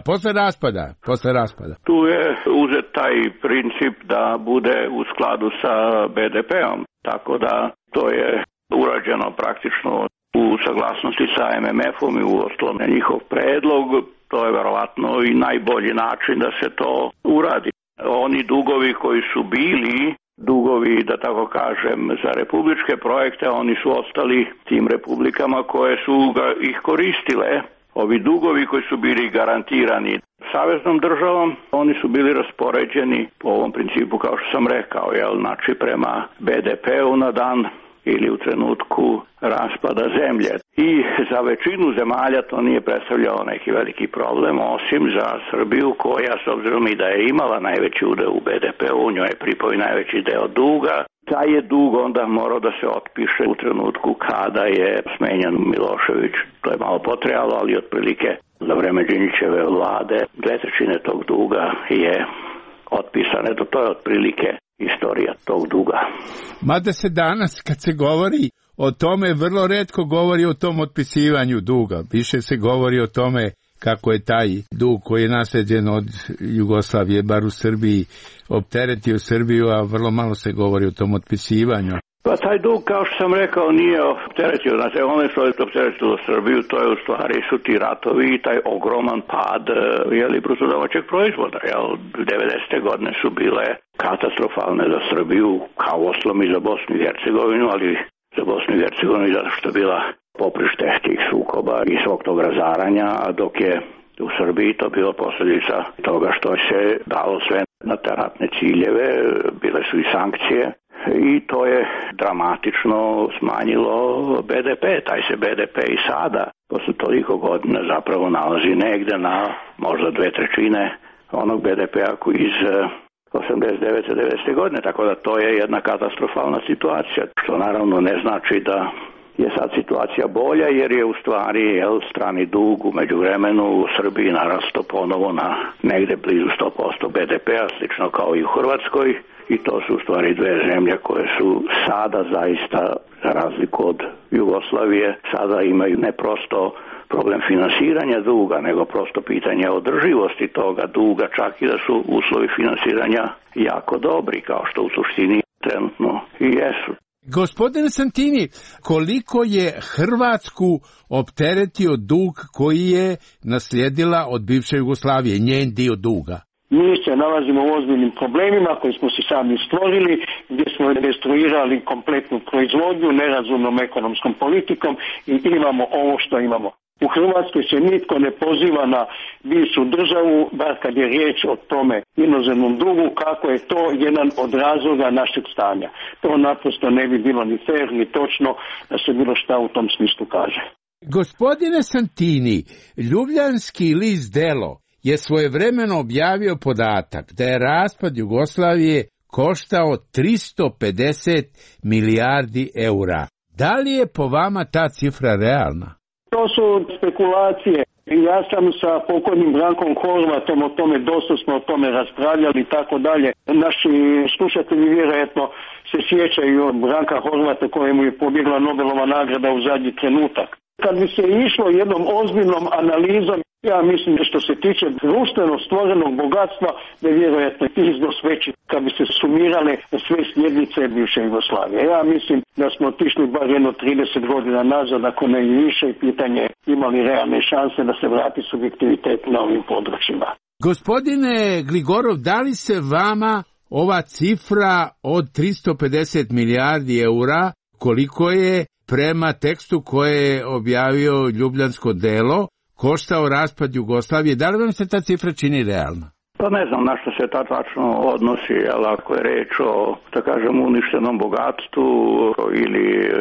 posle raspada. Tu je uzet taj princip da bude u skladu sa BDP-om, tako da to je urađeno praktično u saglasnosti sa MMF-om i uostalom na njihov predlog. To je verovatno i najbolji način da se to uradi. Oni dugovi koji su bili dugovi, da tako kažem, za republičke projekte, oni su ostali tim republikama koje su ih koristile. Ovi dugovi koji su bili garantirani saveznom državom, oni su bili raspoređeni po ovom principu, kao što sam rekao, znači prema BDP-u na dan ili u trenutku raspada zemlje. I za većinu zemalja to nije predstavljao neki veliki problem, osim za Srbiju koja, s obzirom i da je imala najveći udeo u BDP-u, njoj je pripao i najveći deo duga. Taj je dug onda morao da se otpiše u trenutku kada je smenjan Milošević. To je malo potrajalo, ali otprilike za vreme Đinđićeve vlade 2/3 tog duga je otpisane. To je otprilike istorija tog duga. Mada se danas, kad se govori o tome, vrlo retko govori o tom otpisivanju duga. Više se govori o tome kako je taj dug koji je nasleđen od Jugoslavije, bar u Srbiji, opteretio Srbiju, a vrlo malo se govori o tom otpisivanju. Pa taj dug, kao što sam rekao, nije opteretio. Znači, ono što je opteretilo Srbiju, to je u stvari su ti ratovi i taj ogroman pad bruto domaćeg proizvoda. 90. godine su bile katastrofalne za Srbiju, kao uostalom i za Bosnu i Hercegovinu, ali za Bosnu i Hercegovinu i zato što je bila poprište tih sukoba i svog tog razaranja, a dok je u Srbiji to bilo posljedica toga što se dalo sve na te ratne ciljeve, bile su i sankcije. I to je dramatično smanjilo BDP. Taj se BDP i sada, posle toliko godina, zapravo nalazi negde na možda 2/3 onog BDP-a koji iz 89-90. godine. Tako da to je jedna katastrofalna situacija, što naravno ne znači da je sad situacija bolja, jer je u stvari strani dug u međuvremenu u Srbiji narastao ponovo na negde blizu 100% BDP-a, slično kao i u Hrvatskoj. I to su u stvari dve zemlje koje su sada zaista, za razliku od Jugoslavije, sada imaju ne prosto problem finansiranja duga, nego prosto pitanje održivosti toga duga, čak i da su uslovi finansiranja jako dobri, kao što u suštini trenutno i jesu. Gospodine Santini, koliko je Hrvatsku opteretio dug koji je naslijedila od bivše Jugoslavije, njen dio duga? Mi se nalazimo u ozbiljnim problemima koje smo si sami stvorili, gdje smo destruirali kompletnu proizvodnju nerazumnom ekonomskom politikom i imamo ovo što imamo. U Hrvatskoj se nitko ne poziva na bivšu državu, bar kad je riječ o tome inozemnom dugu, kako je to jedan od razloga našeg stanja. To naprosto ne bi bilo ni fer, ni točno da se bilo šta u tom smislu kaže. Gospodine Santini, ljubljanski list Delo je svojevremeno objavio podatak da je raspad Jugoslavije koštao 350 milijardi eura. Da li je po vama ta cifra realna? To su spekulacije. Ja sam sa pokojnim Brankom Horvatom o tome, dosta smo o tome raspravljali i tako dalje. Naši slušatelji vjerojatno se sjećaju od Branka Horvata kojemu je pobjegla Nobelova nagrada u zadnji trenutak. Kad bi se išlo jednom ozbiljnom analizom, ja mislim da što se tiče društveno stvorenog bogatstva, da je vjerojatno iznos veći kad bi se sumirale sve sljednice bivše Jugoslavije. Ja mislim da smo otišli bar jedno 30 godina nazad, ako ne i više, i pitanje imali realne šanse da se vrati subjektivitet na ovim područjima. Gospodine Gligorov, da li se vama ova cifra od 350 milijardi eura, koliko je prema tekstu koje je objavio Ljubljansko Delo, koštao raspad Jugoslavije, da li vam se ta cifra čini realna? Pa ne znam na što se ta tačno odnosi, ali ako je reč o, da kažem, uništenom bogatstvu ili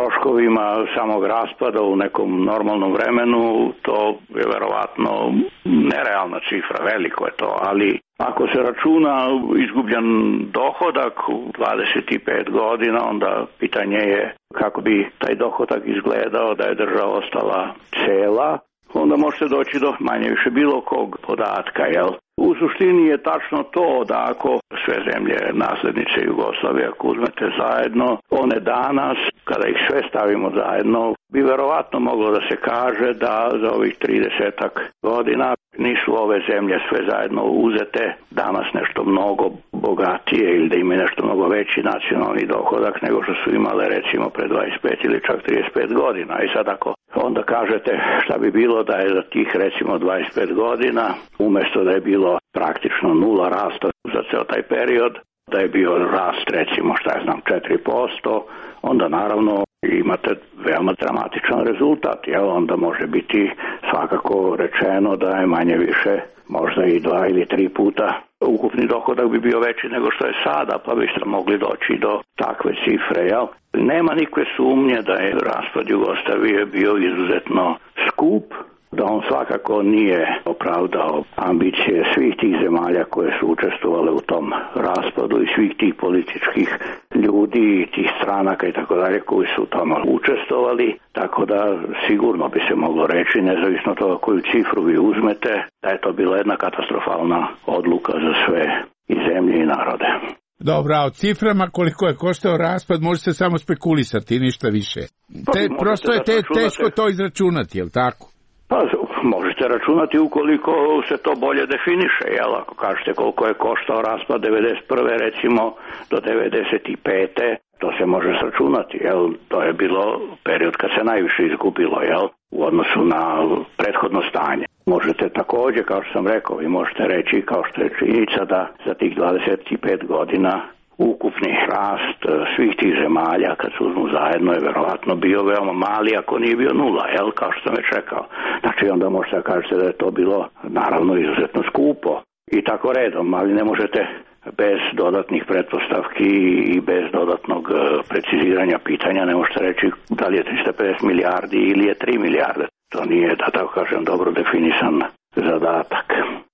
troškovima samog raspada u nekom normalnom vremenu, to je verovatno nerealna cifra, veliko je to, ali ako se računa izgubljen dohodak u 25 godina, onda pitanje je kako bi taj dohodak izgledao da je država ostala cela, onda možete doći do manje više bilo kog podatka, jel? U suštini je tačno to da ako sve zemlje naslednice Jugoslavije, ako uzmete zajedno, one danas, kada ih sve stavimo zajedno, bi verovatno moglo da se kaže da za ovih 30 godina nisu ove zemlje sve zajedno uzete danas nešto mnogo bogatije ili da imaju nešto mnogo veći nacionalni dohodak nego što su imale recimo pre 25 ili čak 35 godina. I sad ako onda kažete šta bi bilo da je za tih recimo 25 godina, umjesto da je bilo praktično nula rasta za ceo taj period, da je bio rast recimo 4%, onda naravno imate veoma dramatičan rezultat, jel? Onda može biti svakako rečeno da je manje više možda i 2 ili 3 puta ukupni dohodak bi bio veći nego što je sada, pa biste mogli doći do takve cifre, jel? Nema nikakve sumnje da je raspad Jugoslavije bio izuzetno skup, da on svakako nije opravdao ambicije svih tih zemalja koje su učestvovale u tom raspadu i svih tih političkih ljudi i tih stranaka i tako dalje koji su u tome učestvovali, tako da sigurno bi se moglo reći, nezavisno od toga koju cifru vi uzmete, da je to bila jedna katastrofalna odluka za sve i zemlje i narode. Dobro, a o ciframa koliko je koštao raspad možete samo spekulisati, ništa više. Prosto je teško to izračunati, jel tako? Pa možete računati ukoliko se to bolje definiše, jel? Ako kažete koliko je koštao raspad 91. recimo do 95. to se može sračunati, jel? To je bilo period kad se najviše izgubilo, jel? U odnosu na prethodno stanje. Možete također, kao što sam rekao, vi možete reći kao što je činjenica da za tih 25 godina ukupni rast svih tih zemalja kad se uzmu zajedno je verovatno bio veoma mali, ako nije bio nula, jel, kao što sam već rekao. Znači onda možete kažete da je to bilo naravno izuzetno skupo i tako redom, ali ne možete bez dodatnih pretpostavki i bez dodatnog preciziranja pitanja ne možete reći da li je 350 milijardi ili je 3 milijarde. To nije, da tako kažem, dobro definisan zadatak.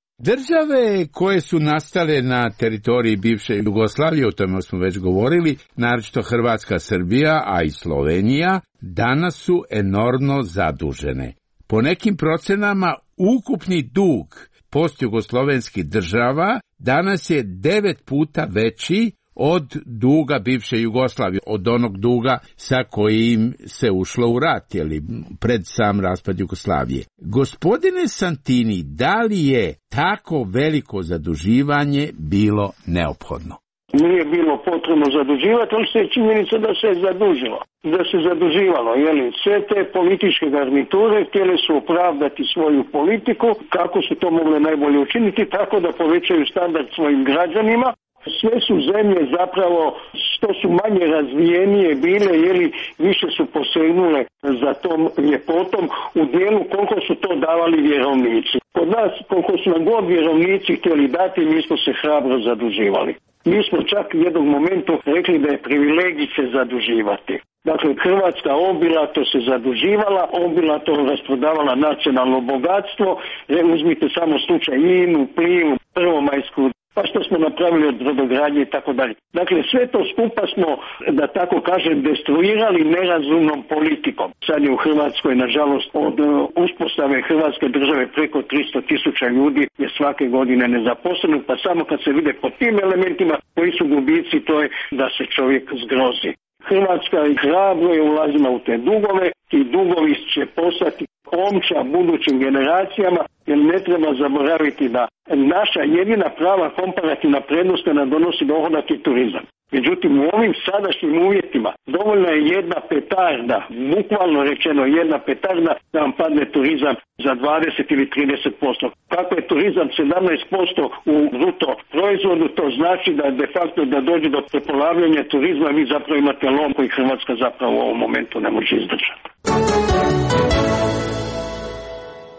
Države koje su nastale na teritoriji bivše Jugoslavije, o tome smo već govorili, naročito Hrvatska, Srbija, a i Slovenija, danas su enormno zadužene. Po nekim procenama ukupni dug postjugoslovenskih država danas je 9 puta veći od duga bivše Jugoslavije, od onog duga sa kojim se ušlo u rat, jeli, pred sam raspad Jugoslavije. Gospodine Santini, da li je tako veliko zaduživanje bilo neophodno? Nije bilo potrebno zaduživati, ali se je činjenica da se je zadužilo. Da se zaduživalo, jeli, sve te političke garniture htjele su opravdati svoju politiku, kako su to mogle najbolje učiniti, tako da povećaju standard svojim građanima. Sve su zemlje zapravo, što su manje razvijenije bile, jeli, više su posegnule za tom ljepotom u dijelu koliko su to davali vjerovnici. Kod nas, koliko su nam god vjerovnici htjeli dati, mi smo se hrabro zaduživali. Mi smo čak u jednom momentu rekli da je privilegij se zaduživati. Dakle, Hrvatska obilato se zaduživala, obilato rasprodavala nacionalno bogatstvo, uzmite samo slučaj INA-u, Plivu, Prvomajsku, pa što smo napravili od brodogradnje i tako dalje. Dakle, sve to skupa smo, da tako kažem, destruirali nerazumnom politikom. Sad je u Hrvatskoj, nažalost, od uspostave Hrvatske države preko 300.000 ljudi je svake godine nezaposleno, pa samo kad se vide po tim elementima koji su gubici, to je da se čovjek zgrozi. Hrvatska hrabro je ulazila u te dugove, ti dugovi će postati omča budućim generacijama, jer ne treba zaboraviti da naša jedina prava komparativna prednost nam donosi dohodak i turizam. Međutim, u ovim sadašnjim uvjetima dovoljna je jedna petarda, bukvalno rečeno jedna petarda, da vam padne turizam za 20 ili 30%. Kako je turizam 17% u bruto proizvodu, to znači da de facto da dođe do prepolavljanja turizma, vi zapravo imate lom koji Hrvatska zapravo u ovom momentu ne može izdržati.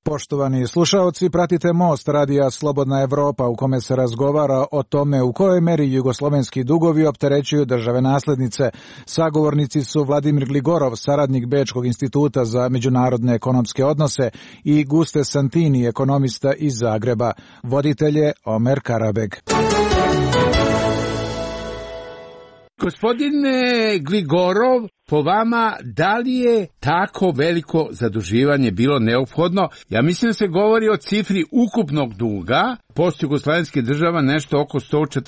Poštovani slušaoci, pratite Most radija Slobodna Evropa u kome se razgovara o tome u kojoj meri jugoslovenski dugovi opterećuju države naslednice. Sagovornici su Vladimir Gligorov, saradnik Bečkog instituta za međunarodne ekonomske odnose, i Guste Santini, ekonomista iz Zagreba. Voditelj je Omer Karabeg. Gospodine Gligorov, po vama, da li je tako veliko zaduživanje bilo neophodno? Ja mislim da se govori o cifri ukupnog duga postjugoslavenskih država nešto oko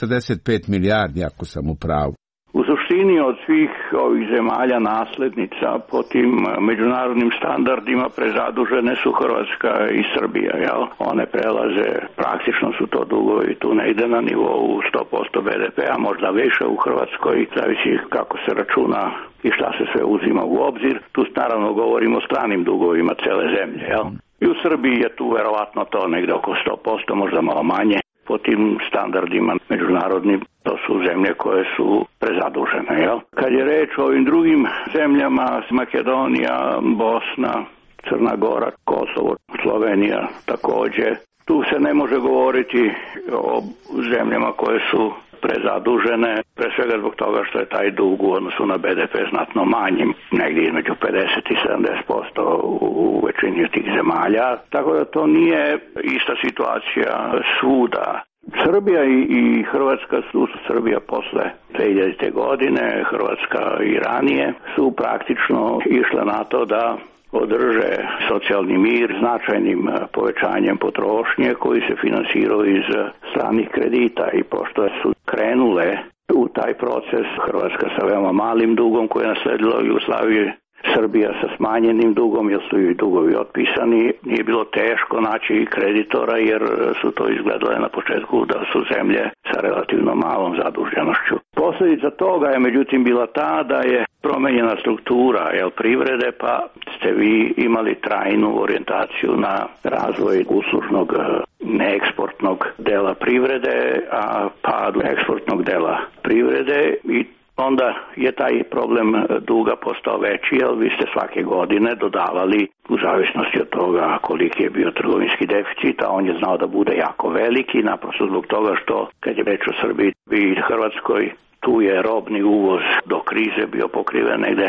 145 milijardi, ako sam u pravu. U suštini od svih ovih zemalja naslednica po tim međunarodnim standardima prezadužene su Hrvatska i Srbija. Jel? One prelaze, praktično su to dugovi tu negde na nivou 100% BDP-a, možda više u Hrvatskoj, zavisi kako se računa i šta se sve uzima u obzir. Tu naravno govorimo o stranim dugovima cele zemlje. Jel? I u Srbiji je tu verovatno to negde oko 100%, možda malo manje. Po tim standardima međunarodnim, to su zemlje koje su prezadužene. Jel? Kad je reč o ovim drugim zemljama, Makedonija, Bosna, Crna Gora, Kosovo, Slovenija takođe, tu se ne može govoriti o zemljama koje su prezadužene, pre svega zbog toga što je taj dug u odnosu na BDP znatno manji, negdje između 50 i 70% u većini tih zemalja, tako da to nije ista situacija svuda. Srbija i Hrvatska su, Srbija posle 2000. godine, Hrvatska i ranije, su praktično išle na to da održe socijalni mir značajnim povećanjem potrošnje koji se finansirao iz stranih kredita, i pošto su krenule u taj proces, Hrvatska sa veoma malim dugom koji je nasledila Jugoslaviju, Srbija sa smanjenim dugom, jer su i dugovi otpisani, nije bilo teško naći kreditora jer su to izgledale na početku da su zemlje sa relativno malom zaduženošću. Posljedica toga je međutim bila ta da je promenjena struktura privrede, pa ste vi imali trajnu orijentaciju na razvoj uslužnog neeksportnog dela privrede, a pad eksportnog dela privrede, i onda je taj problem duga postao veći, jer vi ste svake godine dodavali, u zavisnosti od toga koliki je bio trgovinski deficit, a on je znao da bude jako veliki, naprosto zbog toga što, kad je reč o Srbiji i Hrvatskoj, tu je robni uvoz do krize bio pokriven negde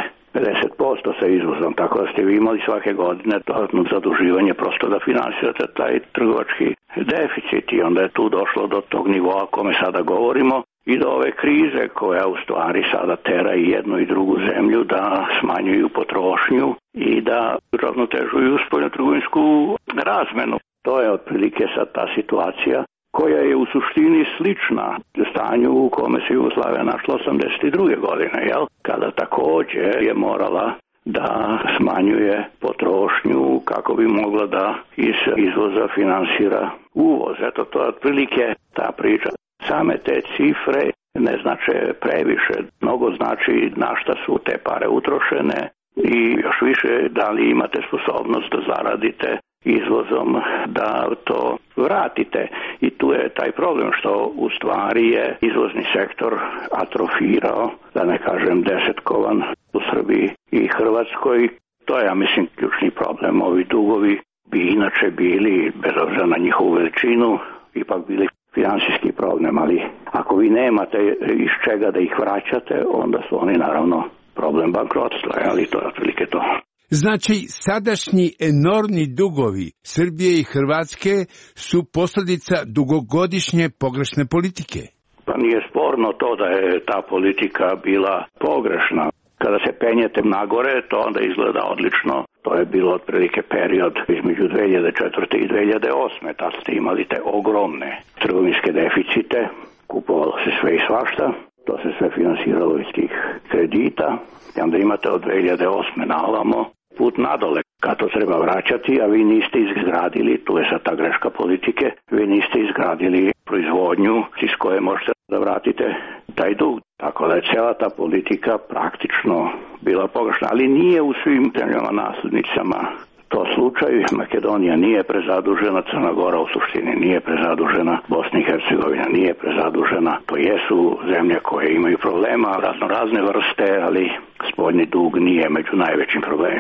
50% sa izvozom, tako da ste vi imali svake godine dodatno zaduživanje prosto da finansirate taj trgovački deficit, i onda je tu došlo do tog nivoa o kome sada govorimo i do ove krize koja u stvari sada tera i jednu i drugu zemlju da smanjuju potrošnju i da ravnotežuju spoljnotrgovinsku razmenu. To je otprilike sad ta situacija koja je u suštini slična stanju u kome se Jugoslavija našla 82. godine, jel? Kada također je morala da smanjuje potrošnju kako bi mogla da iz izvoza finansira uvoz. Eto, to je otprilike ta priča. Same te cifre ne znače previše. Mnogo znači na šta su te pare utrošene i još više da li imate sposobnost da zaradite izvozom da to vratite. I tu je taj problem što u stvari je izvozni sektor atrofirao, da ne kažem desetkovan, u Srbiji i Hrvatskoj. To je, ja mislim, ključni problem. Ovi dugovi bi inače bili, bez obzira na njihovu veličinu, ipak bili finansijski problem, ali ako vi nemate iz čega da ih vraćate, onda su oni naravno problem bankrotstva, ali to je otprilike to. Znači, sadašnji enormni dugovi Srbije i Hrvatske su posljedica dugogodišnje pogrešne politike. Pa nije sporno to da je ta politika bila pogrešna. Kada se penjete nagore, to onda izgleda odlično. To je bilo otprilike period između 2004. i 2008. Tad ste imali te ogromne trgovinske deficite, kupovalo se sve i svašta, to se sve finansiralo iz tih kredita. I onda imate od 2008. na ovamo put nadole, kad to treba vraćati, a vi niste izgradili, tu je sad ta greška politike, vi niste izgradili proizvodnju iz koje možete da vratite taj dug. Tako da je cijela ta politika praktično bila pogrešna, ali nije u svim zemljama naslednicama to slučaj. Makedonija nije prezadužena, Crna Gora u suštini nije prezadužena, Bosna i Hercegovina nije prezadužena. To jesu zemlje koje imaju problema, razne vrste, ali spoljni dug nije među najvećim problemima.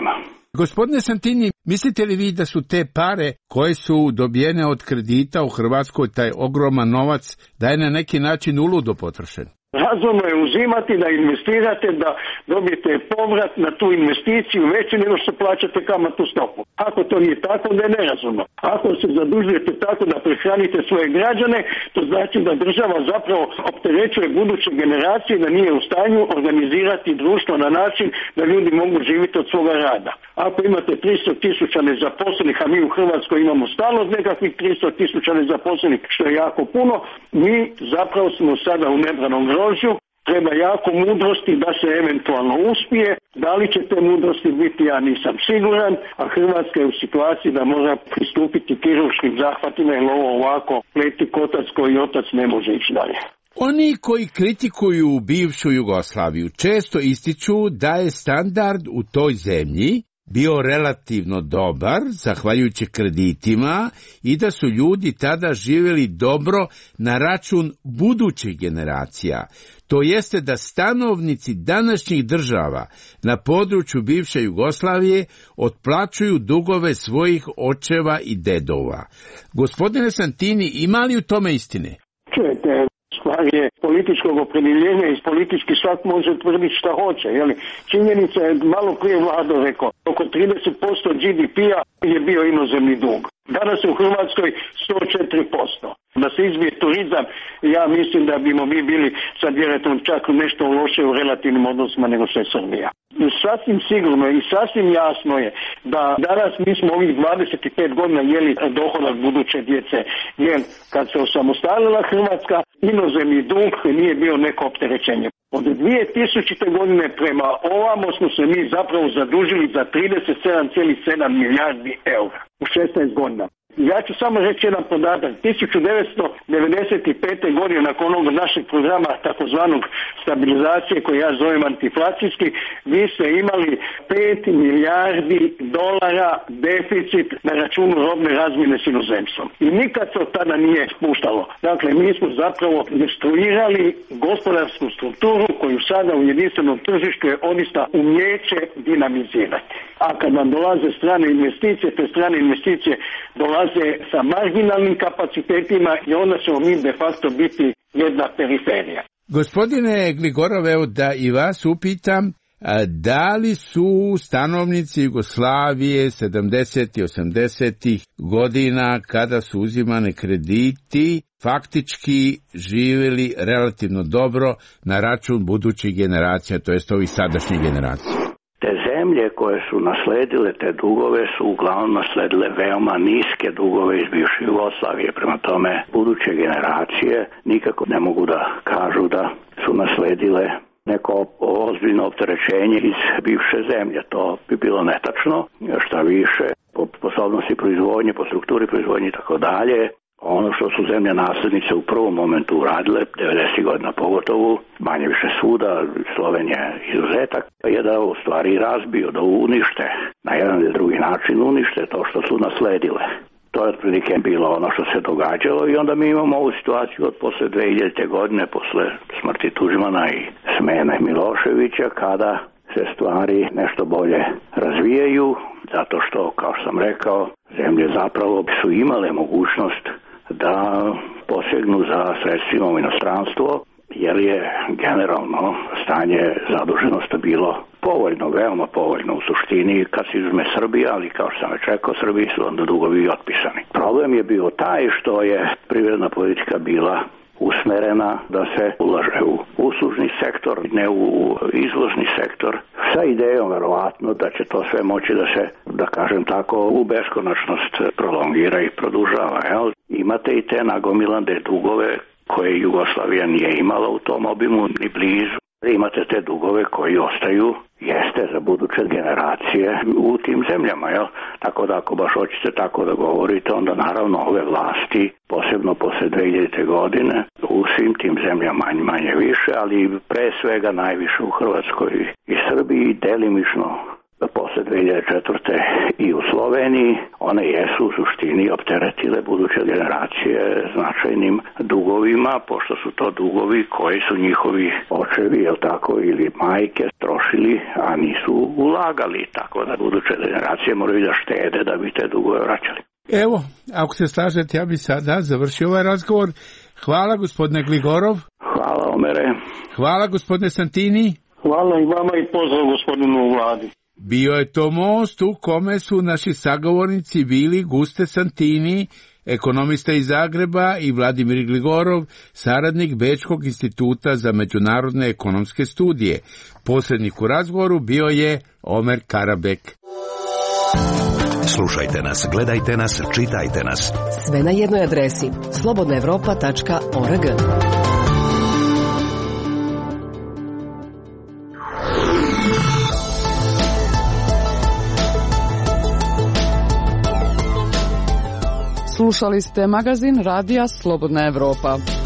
Gospodine Santini, mislite li vi da su te pare koje su dobijene od kredita u Hrvatskoj, taj ogroman novac, da je na neki način uludo potrošen? Razumno je uzimati, da investirate, da dobijete povrat na tu investiciju veći nego što plaćate kamatnu stopu. Ako to nije tako, da je nerazumno. Ako se zadužujete tako da prehranite svoje građane, to znači da država zapravo opterećuje buduće generacije, da nije u stanju organizirati društvo na način da ljudi mogu živjeti od svoga rada. Ako imate 300.000 nezaposlenih, a mi u Hrvatskoj imamo stalno nekakvih 300.000 nezaposlenih, što je jako puno, mi zapravo smo sada u nebranom grožđu. Treba jako mudrosti da se eventualno uspije. Da li će te mudrosti biti, ja nisam siguran, a Hrvatska je u situaciji da mora pristupiti kirurškim zahvatima, jer ovo ovako pleti kotac koji otac ne može ići dalje. Oni koji kritikuju bivšu Jugoslaviju često ističu da je standard u toj zemlji bio relativno dobar, zahvaljujući kreditima, i da su ljudi tada živjeli dobro na račun budućih generacija. To jeste da stanovnici današnjih država na području bivše Jugoslavije otplaćuju dugove svojih očeva i dedova. Gospodine Santini, ima li u tome istine? Čujete, stvar je političkog opredjeljenja, iz politički svak može tvrditi šta hoće. Jeli? Činjenica je, malo prije Vlado rekao, oko 30% GDP-a je bio inozemni dug. Danas je u Hrvatskoj 104%. Da se izbije turizam, ja mislim da bimo mi bili sad vjerojatno čak nešto loše u relativnim odnosima nego što je Srbija. Sasvim sigurno i sasvim jasno je da danas mi smo ovih 25 godina jeli dohodak buduće djece, jer kad se osamostalila Hrvatska, inozemni dug nije bio neko opterećenje. Od 2000. godine prema ovamo smo se mi zapravo zadužili za 37,7 milijardi eura u 16 godina. Ja ću samo reći jedan podatak. 1995. godine nakon onog našeg programa takozvanog stabilizacije koji ja zovem antiinflacijski, vi ste imali 5 milijardi dolara deficit na računu robne razmjene s inozemstvom. I nikad se od tada nije spuštalo. Dakle, mi smo zapravo destruirali gospodarsku strukturu koju sada u jedinstvenom tržištu je odista umjeće dinamizirati. A kad nam dolaze strane investicije, te strane investicije dolaze sa marginalnim kapacitetima i onda ćemo mi de facto biti jedna periferija. Gospodine Gligorov, evo da i vas upitam, da li su stanovnici Jugoslavije 70. i 80. godina kada su uzimane krediti faktički živjeli relativno dobro na račun budućih generacija, to jest ovih sadašnjih generacija? Te zemlje koje su nasledile te dugove su uglavnom nasledile veoma niske dugove iz bivše Jugoslavije. Prema tome, buduće generacije nikako ne mogu da kažu da su nasledile neko ozbiljno opterećenje iz bivše zemlje. To bi bilo netačno. Šta više, po sposobnosti proizvodnje, po strukturi proizvodnje i tako dalje, ono što su zemlje naslednice u prvom momentu uradile, 90. godina pogotovo, manje više svuda, Slovenija izuzetak, je da u stvari razbiju, da unište, na jedan ili drugi način unište to što su nasledile. To je otprilike bilo ono što se događalo i onda mi imamo ovu situaciju od posle 2000. godine, posle smrti Tuđmana i smene Miloševića, kada se stvari nešto bolje razvijaju, zato što, kao što sam rekao, zemlje zapravo su imale mogućnost da posegnu za sredstvima u inostranstvo, jer je generalno stanje zaduženosti bilo povoljno, veoma povoljno u suštini kad se izme Srbija, ali kao što sam već rekao, Srbiji su onda dugovi otpisani. Problem je bio taj što je privredna politika bila usmerena da se ulaže u uslužni sektor, ne u izvozni sektor, sa idejom verovatno da će to sve moći da se, da kažem tako, u beskonačnost prolongira i produžava. Jel? Imate i te nagomilane dugove koje Jugoslavija nije imala u tom obimu ni blizu. Imate te dugove koji ostaju, jeste za buduće generacije u tim zemljama, jel? Tako da ako baš hoćete tako da govorite, onda naravno ove vlasti, posebno posle 2000. godine, u svim tim zemljama manje više, ali pre svega najviše u Hrvatskoj i Srbiji, delimično posle 2004. i u Sloveniji, one jesu u suštini opteretile buduće generacije značajnim dugovima, pošto su to dugovi koji su njihovi očevi, jel tako, ili majke trošili, a nisu ulagali, tako da buduće generacije moraju da štede da bi te dugove vraćali. Evo, ako se slažete, ja bi sada završio ovaj razgovor. Hvala gospodine Gligorov. Hvala Omere. Hvala gospodine Santini. Hvala i vama i pozdrav gospodinu u vladi. Bio je to most u kome su naši sagovornici bili Guste Santini, ekonomista iz Zagreba, i Vladimir Gligorov, saradnik Bečkog instituta za međunarodne ekonomske studije. Posrednik u razgovoru bio je Omer Karabek. Slušajte nas, gledajte nas, čitajte nas. Sve na jednoj adresi slobodnaevropa.org. Slušali ste magazin Radija Slobodna Evropa.